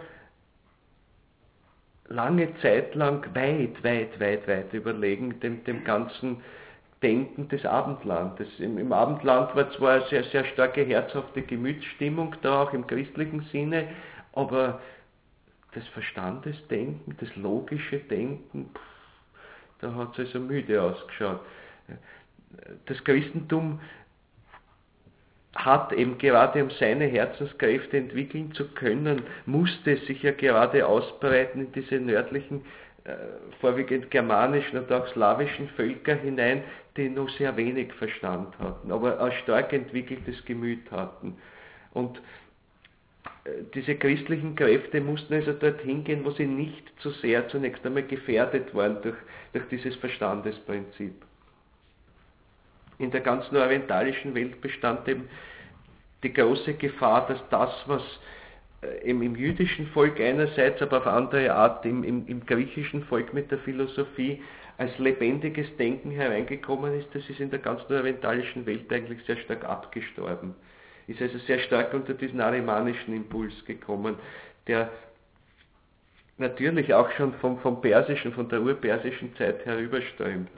lange Zeit lang weit, weit, weit, weit überlegen dem, dem ganzen Denken des Abendlandes. Im, Im Abendland war zwar eine sehr, sehr starke herzhafte Gemütsstimmung da, auch im christlichen Sinne, aber das Verstandesdenken, das logische Denken, pff, da hat es also müde ausgeschaut. Das Christentum hat eben gerade, um seine Herzenskräfte entwickeln zu können, musste es sich ja gerade ausbreiten in diese nördlichen, äh, vorwiegend germanischen und auch slawischen Völker hinein, die noch sehr wenig Verstand hatten, aber ein stark entwickeltes Gemüt hatten. Und äh, diese christlichen Kräfte mussten also dorthin gehen, wo sie nicht zu sehr zunächst einmal gefährdet waren durch, durch dieses Verstandesprinzip. In der ganzen orientalischen Welt bestand eben die große Gefahr, dass das, was im, im jüdischen Volk einerseits, aber auf andere Art im, im, im griechischen Volk mit der Philosophie als lebendiges Denken hereingekommen ist, das ist in der ganzen orientalischen Welt eigentlich sehr stark abgestorben. Ist also sehr stark unter diesen arimanischen Impuls gekommen, der natürlich auch schon vom, vom persischen, von der urpersischen Zeit herüberströmt.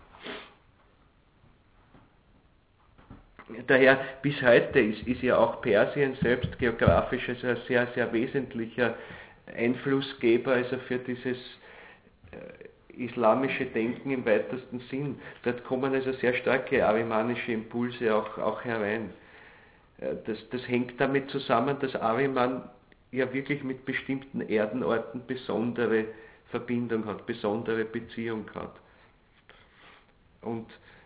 Daher bis heute ist, ist ja auch Persien selbst geografisch also ein sehr, sehr wesentlicher Einflussgeber also für dieses äh, islamische Denken im weitesten Sinn. Dort kommen also sehr starke arimanische Impulse auch, auch herein. Äh, das, das hängt damit zusammen, dass Ariman ja wirklich mit bestimmten Erdenorten besondere Verbindung hat, besondere Beziehung hat. Und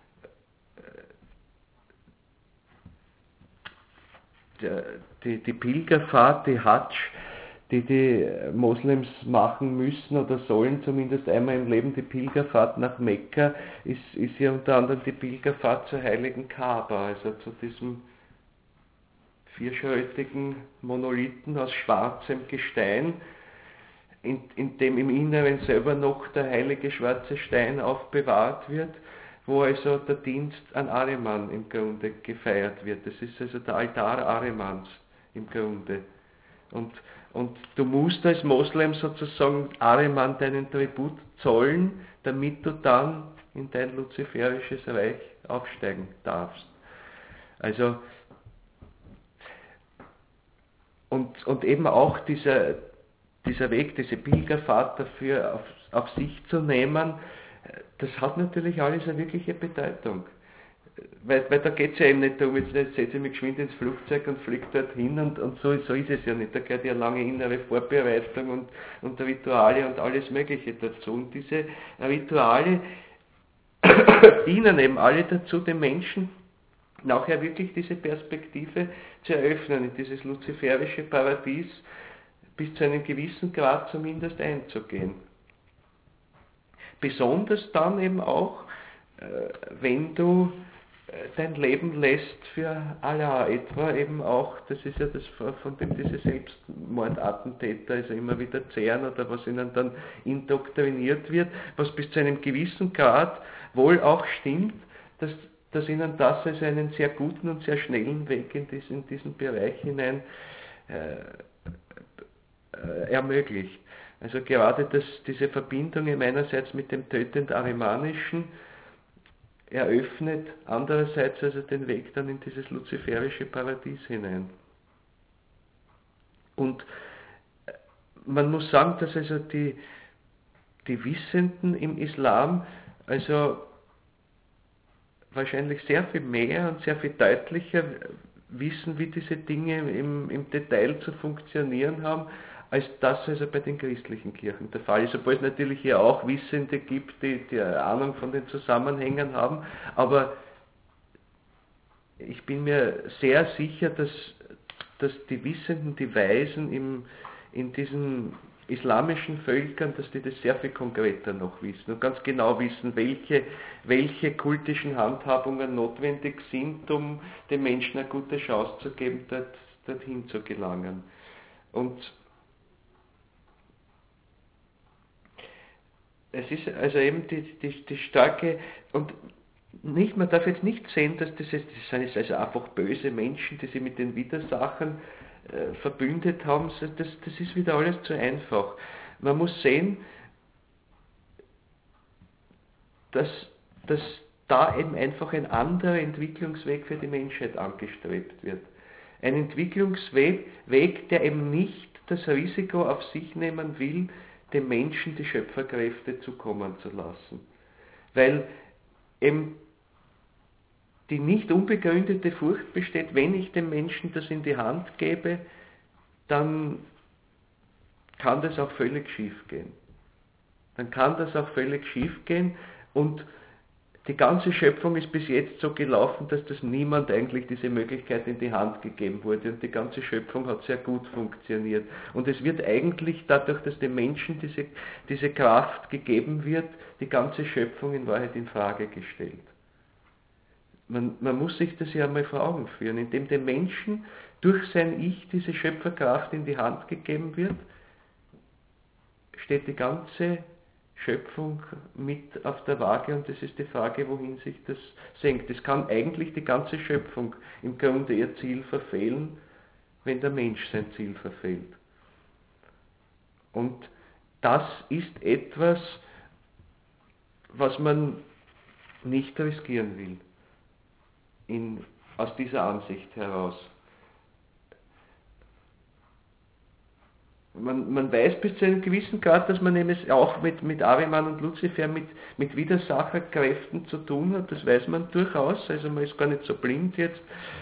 Die, die Pilgerfahrt, die Hadsch, die die Moslems machen müssen oder sollen, zumindest einmal im Leben, die Pilgerfahrt nach Mekka, ist, ist ja unter anderem die Pilgerfahrt zur heiligen Kaaba, also zu diesem vierschrötigen Monolithen aus schwarzem Gestein, in, in dem im Inneren selber noch der heilige schwarze Stein aufbewahrt wird, wo also der Dienst an Ahriman im Grunde gefeiert wird. Das ist also der Altar Ahrimans im Grunde. Und, und du musst als Moslem sozusagen Ahriman deinen Tribut zollen, damit du dann in dein luziferisches Reich aufsteigen darfst. Also, und, und eben auch dieser, dieser Weg, diese Pilgerfahrt dafür auf, auf sich zu nehmen, das hat natürlich alles eine wirkliche Bedeutung. Weil, weil da geht es ja eben nicht darum, jetzt setze ich mich geschwind ins Flugzeug und fliege dorthin und, und so, so ist es ja nicht. Da gehört ja lange innere Vorbereitung und, und Rituale und alles Mögliche dazu. Und diese Rituale dienen eben alle dazu, den Menschen nachher wirklich diese Perspektive zu eröffnen, in dieses luziferische Paradies bis zu einem gewissen Grad zumindest einzugehen. Besonders dann eben auch, wenn du dein Leben lässt für Allah, etwa eben auch, das ist ja das, von dem diese Selbstmordattentäter also immer wieder zehren oder was ihnen dann indoktriniert wird, was bis zu einem gewissen Grad wohl auch stimmt, dass, dass ihnen das also einen sehr guten und sehr schnellen Weg in diesen, in diesen Bereich hinein äh, äh, ermöglicht. Also gerade das, diese Verbindung einerseits mit dem tötend Arimanischen eröffnet andererseits also den Weg dann in dieses luziferische Paradies hinein. Und man muss sagen, dass also die, die Wissenden im Islam also wahrscheinlich sehr viel mehr und sehr viel deutlicher wissen, wie diese Dinge im, im Detail zu funktionieren haben, als das also bei den christlichen Kirchen der Fall ist. Obwohl es natürlich hier auch Wissende gibt, die, die Ahnung von den Zusammenhängen haben, aber ich bin mir sehr sicher, dass, dass die Wissenden, die Weisen im, in diesen islamischen Völkern, dass die das sehr viel konkreter noch wissen und ganz genau wissen, welche, welche kultischen Handhabungen notwendig sind, um den Menschen eine gute Chance zu geben, dort, dorthin zu gelangen. Und es ist also eben die, die, die starke, und nicht, man darf jetzt nicht sehen, dass das, ist, das sind also einfach böse Menschen, die sich mit den Widersachern äh, verbündet haben, das, das ist wieder alles zu einfach. Man muss sehen, dass, dass da eben einfach ein anderer Entwicklungsweg für die Menschheit angestrebt wird. Ein Entwicklungsweg, Weg, der eben nicht das Risiko auf sich nehmen will, dem Menschen die Schöpferkräfte zukommen zu lassen. Weil eben die nicht unbegründete Furcht besteht, wenn ich dem Menschen das in die Hand gebe, dann kann das auch völlig schief gehen. Dann kann das auch völlig schief gehen und die ganze Schöpfung ist bis jetzt so gelaufen, dass das niemand eigentlich diese Möglichkeit in die Hand gegeben wurde und die ganze Schöpfung hat sehr gut funktioniert. Und es wird eigentlich dadurch, dass dem Menschen diese, diese Kraft gegeben wird, die ganze Schöpfung in Wahrheit in Frage gestellt. Man, man muss sich das ja einmal vor Augen führen, indem dem Menschen durch sein Ich diese Schöpferkraft in die Hand gegeben wird, steht die ganze Schöpfung mit auf der Waage und das ist die Frage, wohin sich das senkt. Es kann eigentlich die ganze Schöpfung im Grunde ihr Ziel verfehlen, wenn der Mensch sein Ziel verfehlt. Und das ist etwas, was man nicht riskieren will, in, aus dieser Ansicht heraus. Man, man weiß bis zu einem gewissen Grad, dass man eben auch mit, mit Ahriman und Luzifer mit, mit Widersacherkräften zu tun hat, das weiß man durchaus, also man ist gar nicht so blind jetzt,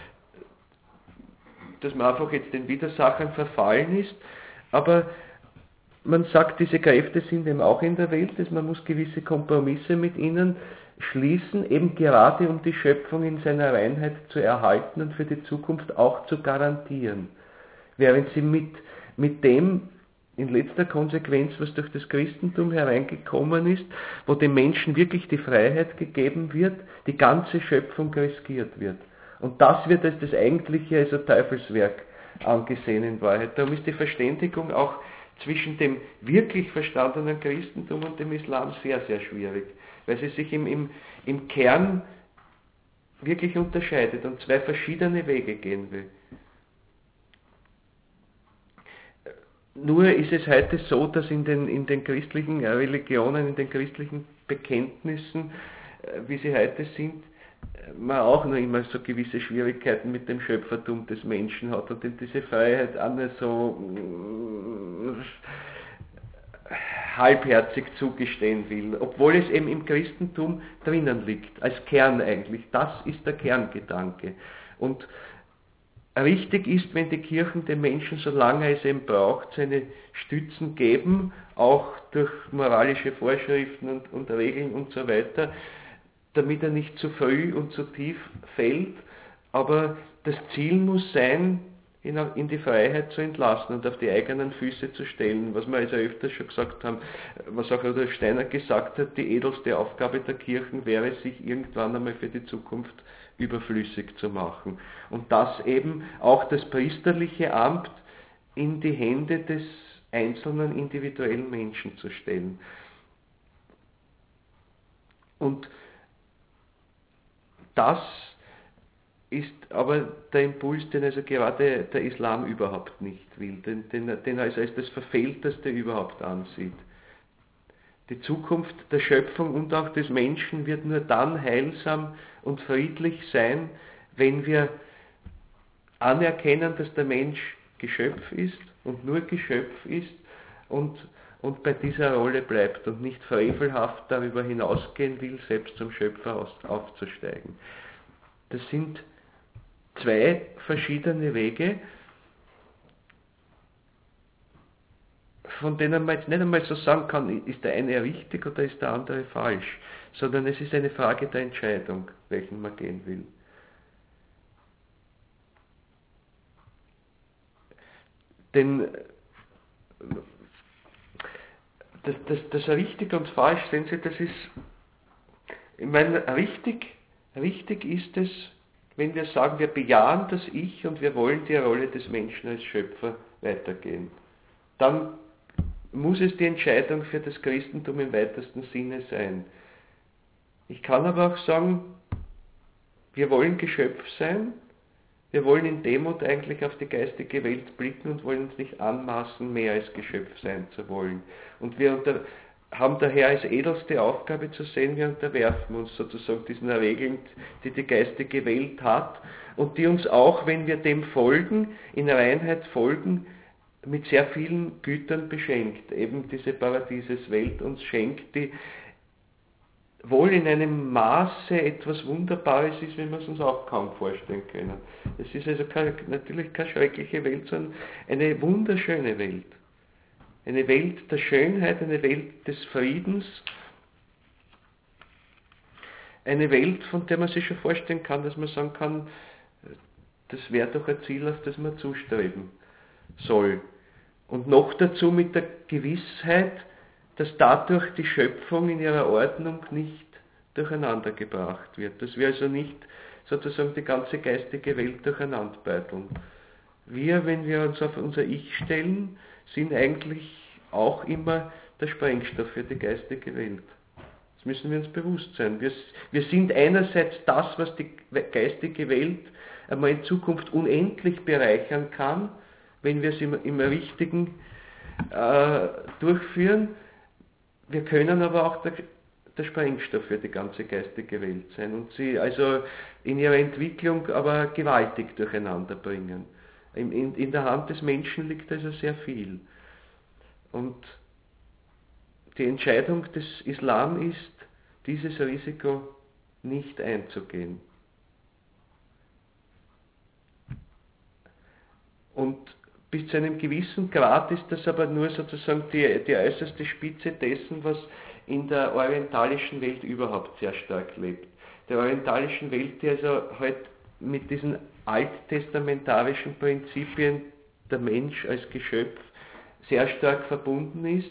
dass man einfach jetzt den Widersachern verfallen ist, aber man sagt, diese Kräfte sind eben auch in der Welt, dass man muss gewisse Kompromisse mit ihnen schließen, eben gerade um die Schöpfung in seiner Reinheit zu erhalten und für die Zukunft auch zu garantieren. Während sie mit mit dem in letzter Konsequenz, was durch das Christentum hereingekommen ist, wo dem Menschen wirklich die Freiheit gegeben wird, die ganze Schöpfung riskiert wird. Und das wird als das eigentliche, also Teufelswerk angesehen in Wahrheit. Darum ist die Verständigung auch zwischen dem wirklich verstandenen Christentum und dem Islam sehr, sehr schwierig, weil sie sich im, im, im Kern wirklich unterscheidet und zwei verschiedene Wege gehen will. Nur ist es heute so, dass in den, in den christlichen Religionen, in den christlichen Bekenntnissen, wie sie heute sind, man auch noch immer so gewisse Schwierigkeiten mit dem Schöpfertum des Menschen hat und ihm diese Freiheit auch nicht so halbherzig zugestehen will, obwohl es eben im Christentum drinnen liegt, als Kern eigentlich. Das ist der Kerngedanke. Und richtig ist, wenn die Kirchen den Menschen, solange es eben braucht, seine Stützen geben, auch durch moralische Vorschriften und, und Regeln und so weiter, damit er nicht zu früh und zu tief fällt. Aber das Ziel muss sein, ihn in die Freiheit zu entlassen und auf die eigenen Füße zu stellen. Was wir also öfters schon gesagt haben, was auch Rudolf Steiner gesagt hat, die edelste Aufgabe der Kirchen wäre, sich irgendwann einmal für die Zukunft überflüssig zu machen. Und das eben auch das priesterliche Amt in die Hände des einzelnen individuellen Menschen zu stellen. Und das ist aber der Impuls, den also gerade der Islam überhaupt nicht will, den, den, den er also als das Verfehlteste überhaupt ansieht. Die Zukunft der Schöpfung und auch des Menschen wird nur dann heilsam und friedlich sein, wenn wir anerkennen, dass der Mensch Geschöpf ist und nur Geschöpf ist und, und bei dieser Rolle bleibt und nicht frevelhaft darüber hinausgehen will, selbst zum Schöpfer aus, aufzusteigen. Das sind zwei verschiedene Wege, von denen man jetzt nicht einmal so sagen kann, ist der eine richtig oder ist der andere falsch, sondern es ist eine Frage der Entscheidung, welchen man gehen will. Denn das, das, das richtig und falsch, sehen Sie, das ist, ich meine, richtig, richtig ist es, wenn wir sagen, wir bejahen das Ich und wir wollen die Rolle des Menschen als Schöpfer weitergehen. Dann muss es die Entscheidung für das Christentum im weitesten Sinne sein. Ich kann aber auch sagen, wir wollen Geschöpf sein, wir wollen in Demut eigentlich auf die geistige Welt blicken und wollen uns nicht anmaßen, mehr als Geschöpf sein zu wollen. Und wir unter, haben daher als edelste Aufgabe zu sehen, wir unterwerfen uns sozusagen diesen Regeln, die die geistige Welt hat und die uns auch, wenn wir dem folgen, in Reinheit folgen, mit sehr vielen Gütern beschenkt. Eben diese Paradieseswelt uns schenkt, die wohl in einem Maße etwas Wunderbares ist, wie wir es uns auch kaum vorstellen können. Es ist also keine, natürlich keine schreckliche Welt, sondern eine wunderschöne Welt. Eine Welt der Schönheit, eine Welt des Friedens, eine Welt, von der man sich schon vorstellen kann, dass man sagen kann, das wäre doch ein Ziel, auf das man zustreben soll. Und noch dazu mit der Gewissheit, dass dadurch die Schöpfung in ihrer Ordnung nicht durcheinander gebracht wird. Dass wir also nicht sozusagen die ganze geistige Welt durcheinander beuteln. wir, wenn wir uns auf unser Ich stellen, sind eigentlich auch immer der Sprengstoff für die geistige Welt. Das müssen wir uns bewusst sein. Wir, wir sind einerseits das, was die geistige Welt einmal in Zukunft unendlich bereichern kann, wenn wir es im, im Richtigen äh, durchführen. Wir können aber auch der, der Sprengstoff für die ganze geistige Welt sein und sie also in ihrer Entwicklung aber gewaltig durcheinander bringen. In, in, in der Hand des Menschen liegt also sehr viel. Und die Entscheidung des Islam ist, dieses Risiko nicht einzugehen. Und bis zu einem gewissen Grad ist das aber nur sozusagen die, die äußerste Spitze dessen, was in der orientalischen Welt überhaupt sehr stark lebt. Der orientalischen Welt, die also halt mit diesen alttestamentarischen Prinzipien der Mensch als Geschöpf sehr stark verbunden ist,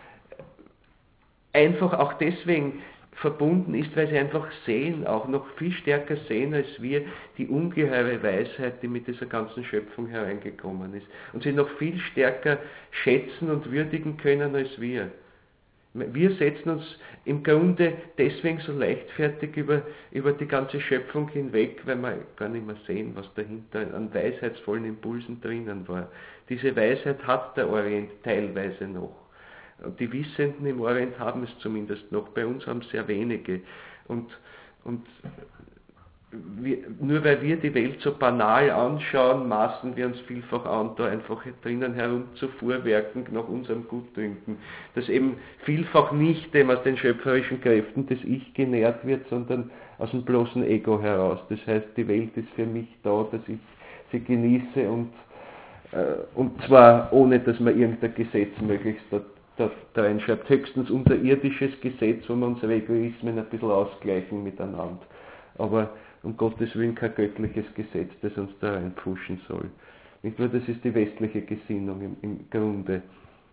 einfach auch deswegen verbunden ist, weil sie einfach sehen, auch noch viel stärker sehen als wir, die ungeheure Weisheit, die mit dieser ganzen Schöpfung hereingekommen ist. Und sie noch viel stärker schätzen und würdigen können als wir. Wir setzen uns im Grunde deswegen so leichtfertig über, über die ganze Schöpfung hinweg, weil wir gar nicht mehr sehen, was dahinter an weisheitsvollen Impulsen drinnen war. Diese Weisheit hat der Orient teilweise noch. Die Wissenden im Orient haben es zumindest noch, bei uns haben es sehr wenige. Und, und wir, nur weil wir die Welt so banal anschauen, maßen wir uns vielfach an, da einfach drinnen herumzufuhrwerken nach unserem Gutdünken, das eben vielfach nicht dem aus den schöpferischen Kräften des Ich genährt wird, sondern aus dem bloßen Ego heraus. Das heißt, die Welt ist für mich da, dass ich sie genieße und, äh, und zwar ohne, dass man irgendein Gesetz möglichst da, da, da reinschreibt, höchstens unser irdisches Gesetz, wo wir unsere Egoismen ein bisschen ausgleichen miteinander. Aber um Gottes Willen kein göttliches Gesetz, das uns da reinpfuschen soll. Nicht nur, das ist die westliche Gesinnung im, im Grunde.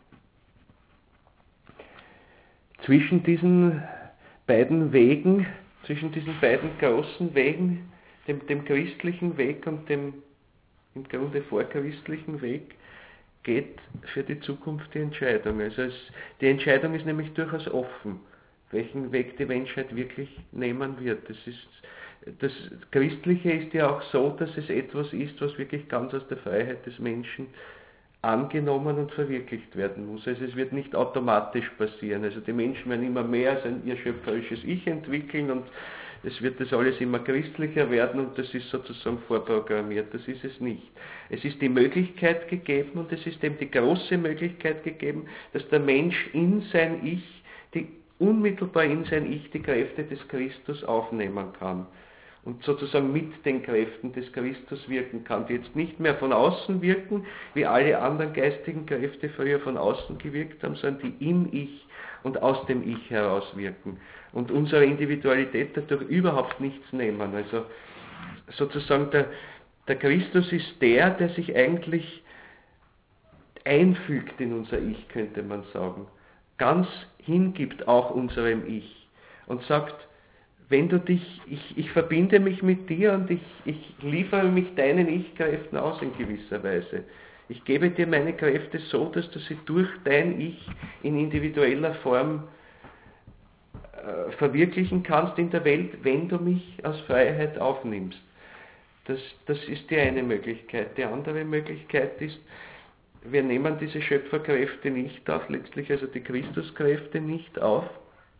Zwischen diesen beiden Wegen, zwischen diesen beiden großen Wegen, dem, dem christlichen Weg und dem im Grunde vorchristlichen Weg, geht für die Zukunft die Entscheidung. Also es, die Entscheidung ist nämlich durchaus offen, welchen Weg die Menschheit wirklich nehmen wird. Das ist, das Christliche ist ja auch so, dass es etwas ist, was wirklich ganz aus der Freiheit des Menschen angenommen und verwirklicht werden muss. Also es wird nicht automatisch passieren. Also die Menschen werden immer mehr sein, ihr schöpferisches Ich entwickeln und es wird das alles immer christlicher werden und das ist sozusagen vorprogrammiert. Das ist es nicht. Es ist die Möglichkeit gegeben und es ist eben die große Möglichkeit gegeben, dass der Mensch in sein Ich, die, unmittelbar in sein Ich die Kräfte des Christus aufnehmen kann. Und sozusagen mit den Kräften des Christus wirken kann, die jetzt nicht mehr von außen wirken, wie alle anderen geistigen Kräfte früher von außen gewirkt haben, sondern die im Ich und aus dem Ich heraus wirken und unserer Individualität dadurch überhaupt nichts nehmen. Also sozusagen der, der Christus ist der, der sich eigentlich einfügt in unser Ich, könnte man sagen, ganz hingibt auch unserem Ich und sagt, wenn du dich, ich, ich verbinde mich mit dir und ich, ich liefere mich deinen Ich-Kräften aus in gewisser Weise. Ich gebe dir meine Kräfte so, dass du sie durch dein Ich in individueller Form äh, verwirklichen kannst in der Welt, wenn du mich aus Freiheit aufnimmst. Das, das ist die eine Möglichkeit. Die andere Möglichkeit ist, wir nehmen diese Schöpferkräfte nicht auf, letztlich also die Christuskräfte nicht auf.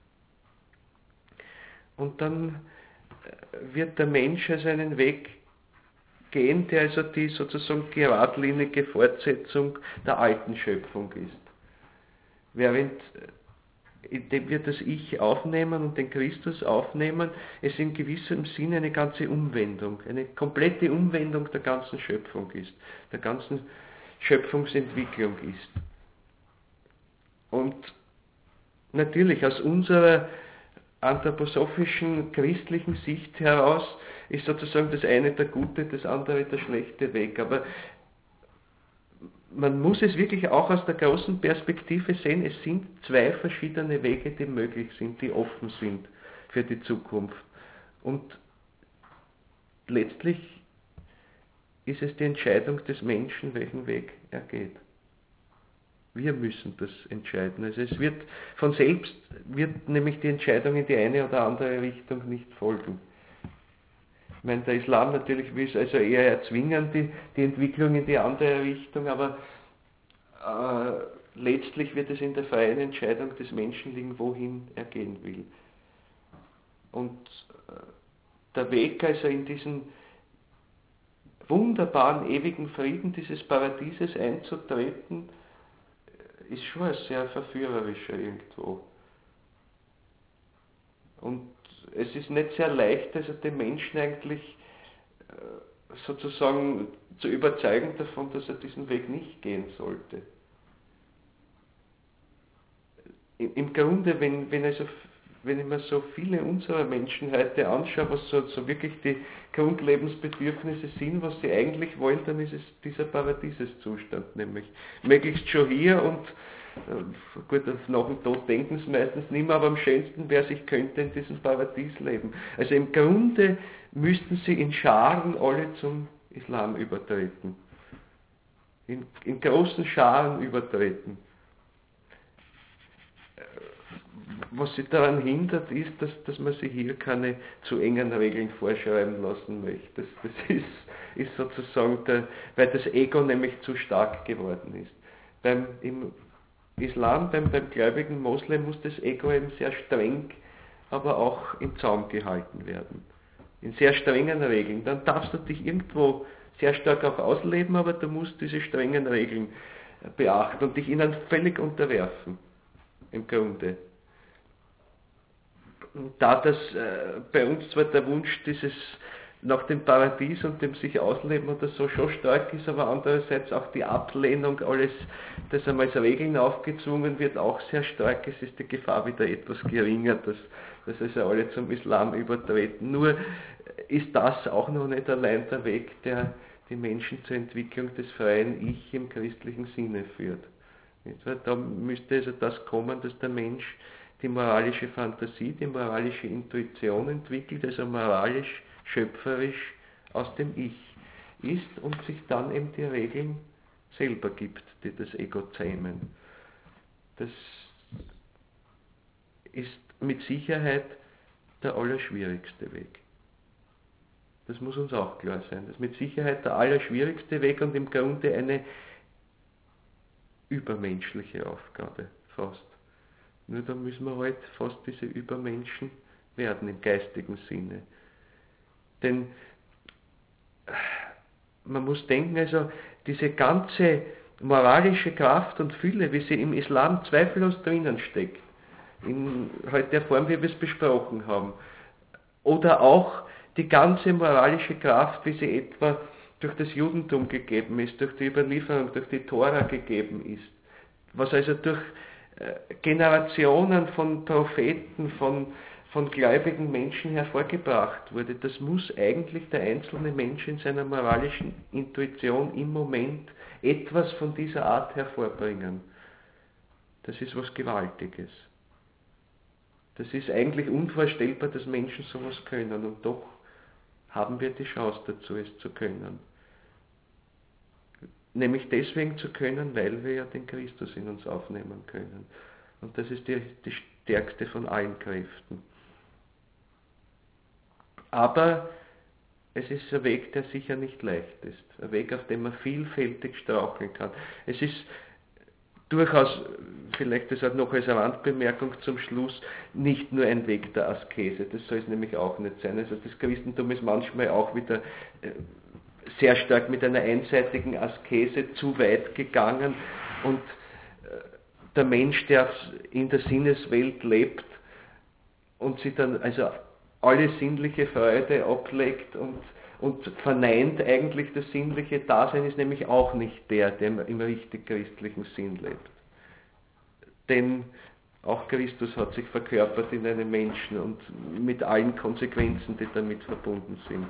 Und dann wird der Mensch also einen Weg gehen, der also die sozusagen geradlinige Fortsetzung der alten Schöpfung ist. Während indem wir das Ich aufnehmen und den Christus aufnehmen, es in gewissem Sinne eine ganze Umwendung, eine komplette Umwendung der ganzen Schöpfung ist, der ganzen Schöpfungsentwicklung ist. Und natürlich aus unserer anthroposophischen, christlichen Sicht heraus ist sozusagen das eine der gute, das andere der schlechte Weg. Aber man muss es wirklich auch aus der großen Perspektive sehen, es sind zwei verschiedene Wege, die möglich sind, die offen sind für die Zukunft. Und letztlich ist es die Entscheidung des Menschen, welchen Weg er geht. Wir müssen das entscheiden. Also es wird von selbst, wird nämlich die Entscheidung in die eine oder andere Richtung nicht folgen. Ich meine, der Islam natürlich will es also eher erzwingen, die, die Entwicklung in die andere Richtung, aber äh, letztlich wird es in der freien Entscheidung des Menschen liegen, wohin er gehen will. Und äh, der Weg also in diesen wunderbaren, ewigen Frieden dieses Paradieses einzutreten, ist schon ein sehr verführerischer irgendwo. Und es ist nicht sehr leicht, also den Menschen eigentlich sozusagen zu überzeugen davon, dass er diesen Weg nicht gehen sollte. Im Grunde, wenn, wenn, also, wenn ich mir so viele unserer Menschen heute anschaue, was so, so wirklich die Grundlebensbedürfnisse sind, was sie eigentlich wollen, dann ist es dieser Paradieseszustand, nämlich möglichst schon hier und äh, gut, nach dem Tod denken sie meistens nicht mehr, aber am schönsten wäre, ich könnte in diesem Paradies leben. Also im Grunde müssten sie in Scharen alle zum Islam übertreten. In, in großen Scharen übertreten. Was sie daran hindert, ist, dass, dass man sich hier keine zu engen Regeln vorschreiben lassen möchte. Das, das ist, ist sozusagen, der, weil das Ego nämlich zu stark geworden ist. Beim, Im Islam, beim, beim gläubigen Moslem muss das Ego eben sehr streng, aber auch im Zaum gehalten werden. In sehr strengen Regeln. Dann darfst du dich irgendwo sehr stark auch ausleben, aber du musst diese strengen Regeln beachten und dich ihnen völlig unterwerfen. Im Grunde. Da das äh, bei uns zwar der Wunsch dieses nach dem Paradies und dem sich ausleben oder so schon stark ist, aber andererseits auch die Ablehnung alles, das einmal als Regeln aufgezwungen wird, auch sehr stark ist, ist die Gefahr wieder etwas geringer, dass, dass also alle zum Islam übertreten. Nur ist das auch noch nicht allein der Weg, der die Menschen zur Entwicklung des freien Ich im christlichen Sinne führt. Da müsste also das kommen, dass der Mensch die moralische Fantasie, die moralische Intuition entwickelt, also moralisch, schöpferisch aus dem Ich ist und sich dann eben die Regeln selber gibt, die das Ego zähmen. Das ist mit Sicherheit der allerschwierigste Weg. Das muss uns auch klar sein. Das ist mit Sicherheit der allerschwierigste Weg und im Grunde eine übermenschliche Aufgabe, fast. Nur da müssen wir halt fast diese Übermenschen werden im geistigen Sinne. Denn man muss denken, also diese ganze moralische Kraft und Fülle, wie sie im Islam zweifellos drinnen steckt, in halt der Form, wie wir es besprochen haben, oder auch die ganze moralische Kraft, wie sie etwa durch das Judentum gegeben ist, durch die Überlieferung, durch die Tora gegeben ist, was also durch Generationen von Propheten, von, von gläubigen Menschen hervorgebracht wurde, das muss eigentlich der einzelne Mensch in seiner moralischen Intuition im Moment etwas von dieser Art hervorbringen. Das ist was Gewaltiges. Das ist eigentlich unvorstellbar, dass Menschen sowas können und doch haben wir die Chance dazu, es zu können. Nämlich deswegen zu können, weil wir ja den Christus in uns aufnehmen können. Und das ist die, die stärkste von allen Kräften. Aber es ist ein Weg, der sicher nicht leicht ist. Ein Weg, auf dem man vielfältig straucheln kann. Es ist durchaus, vielleicht das auch noch als Randbemerkung zum Schluss, nicht nur ein Weg der Askese. Das soll es nämlich auch nicht sein. Also das Christentum ist manchmal auch wieder sehr stark mit einer einseitigen Askese zu weit gegangen und der Mensch, der in der Sinneswelt lebt und sich dann also alle sinnliche Freude ablegt und, und verneint eigentlich das sinnliche Dasein, ist nämlich auch nicht der, der im richtig christlichen Sinn lebt. Denn auch Christus hat sich verkörpert in einem Menschen und mit allen Konsequenzen, die damit verbunden sind.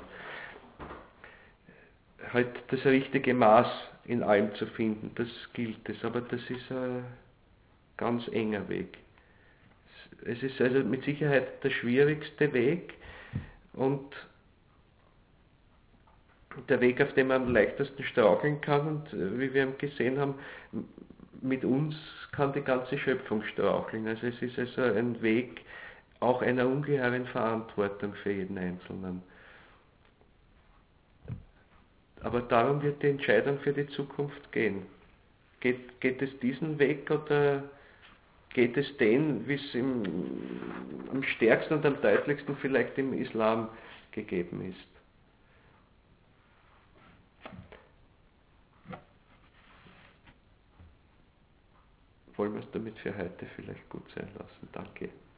Halt das richtige Maß in allem zu finden, das gilt es, aber das ist ein ganz enger Weg. Es ist also mit Sicherheit der schwierigste Weg und der Weg, auf dem man am leichtesten straucheln kann, und wie wir gesehen haben, mit uns kann die ganze Schöpfung straucheln. Also es ist also ein Weg auch einer ungeheuren Verantwortung für jeden Einzelnen. Aber darum wird die Entscheidung für die Zukunft gehen. Geht, geht es diesen Weg oder geht es den, wie es im, am stärksten und am deutlichsten vielleicht im Islam gegeben ist? Wollen wir es damit für heute vielleicht gut sein lassen. Danke.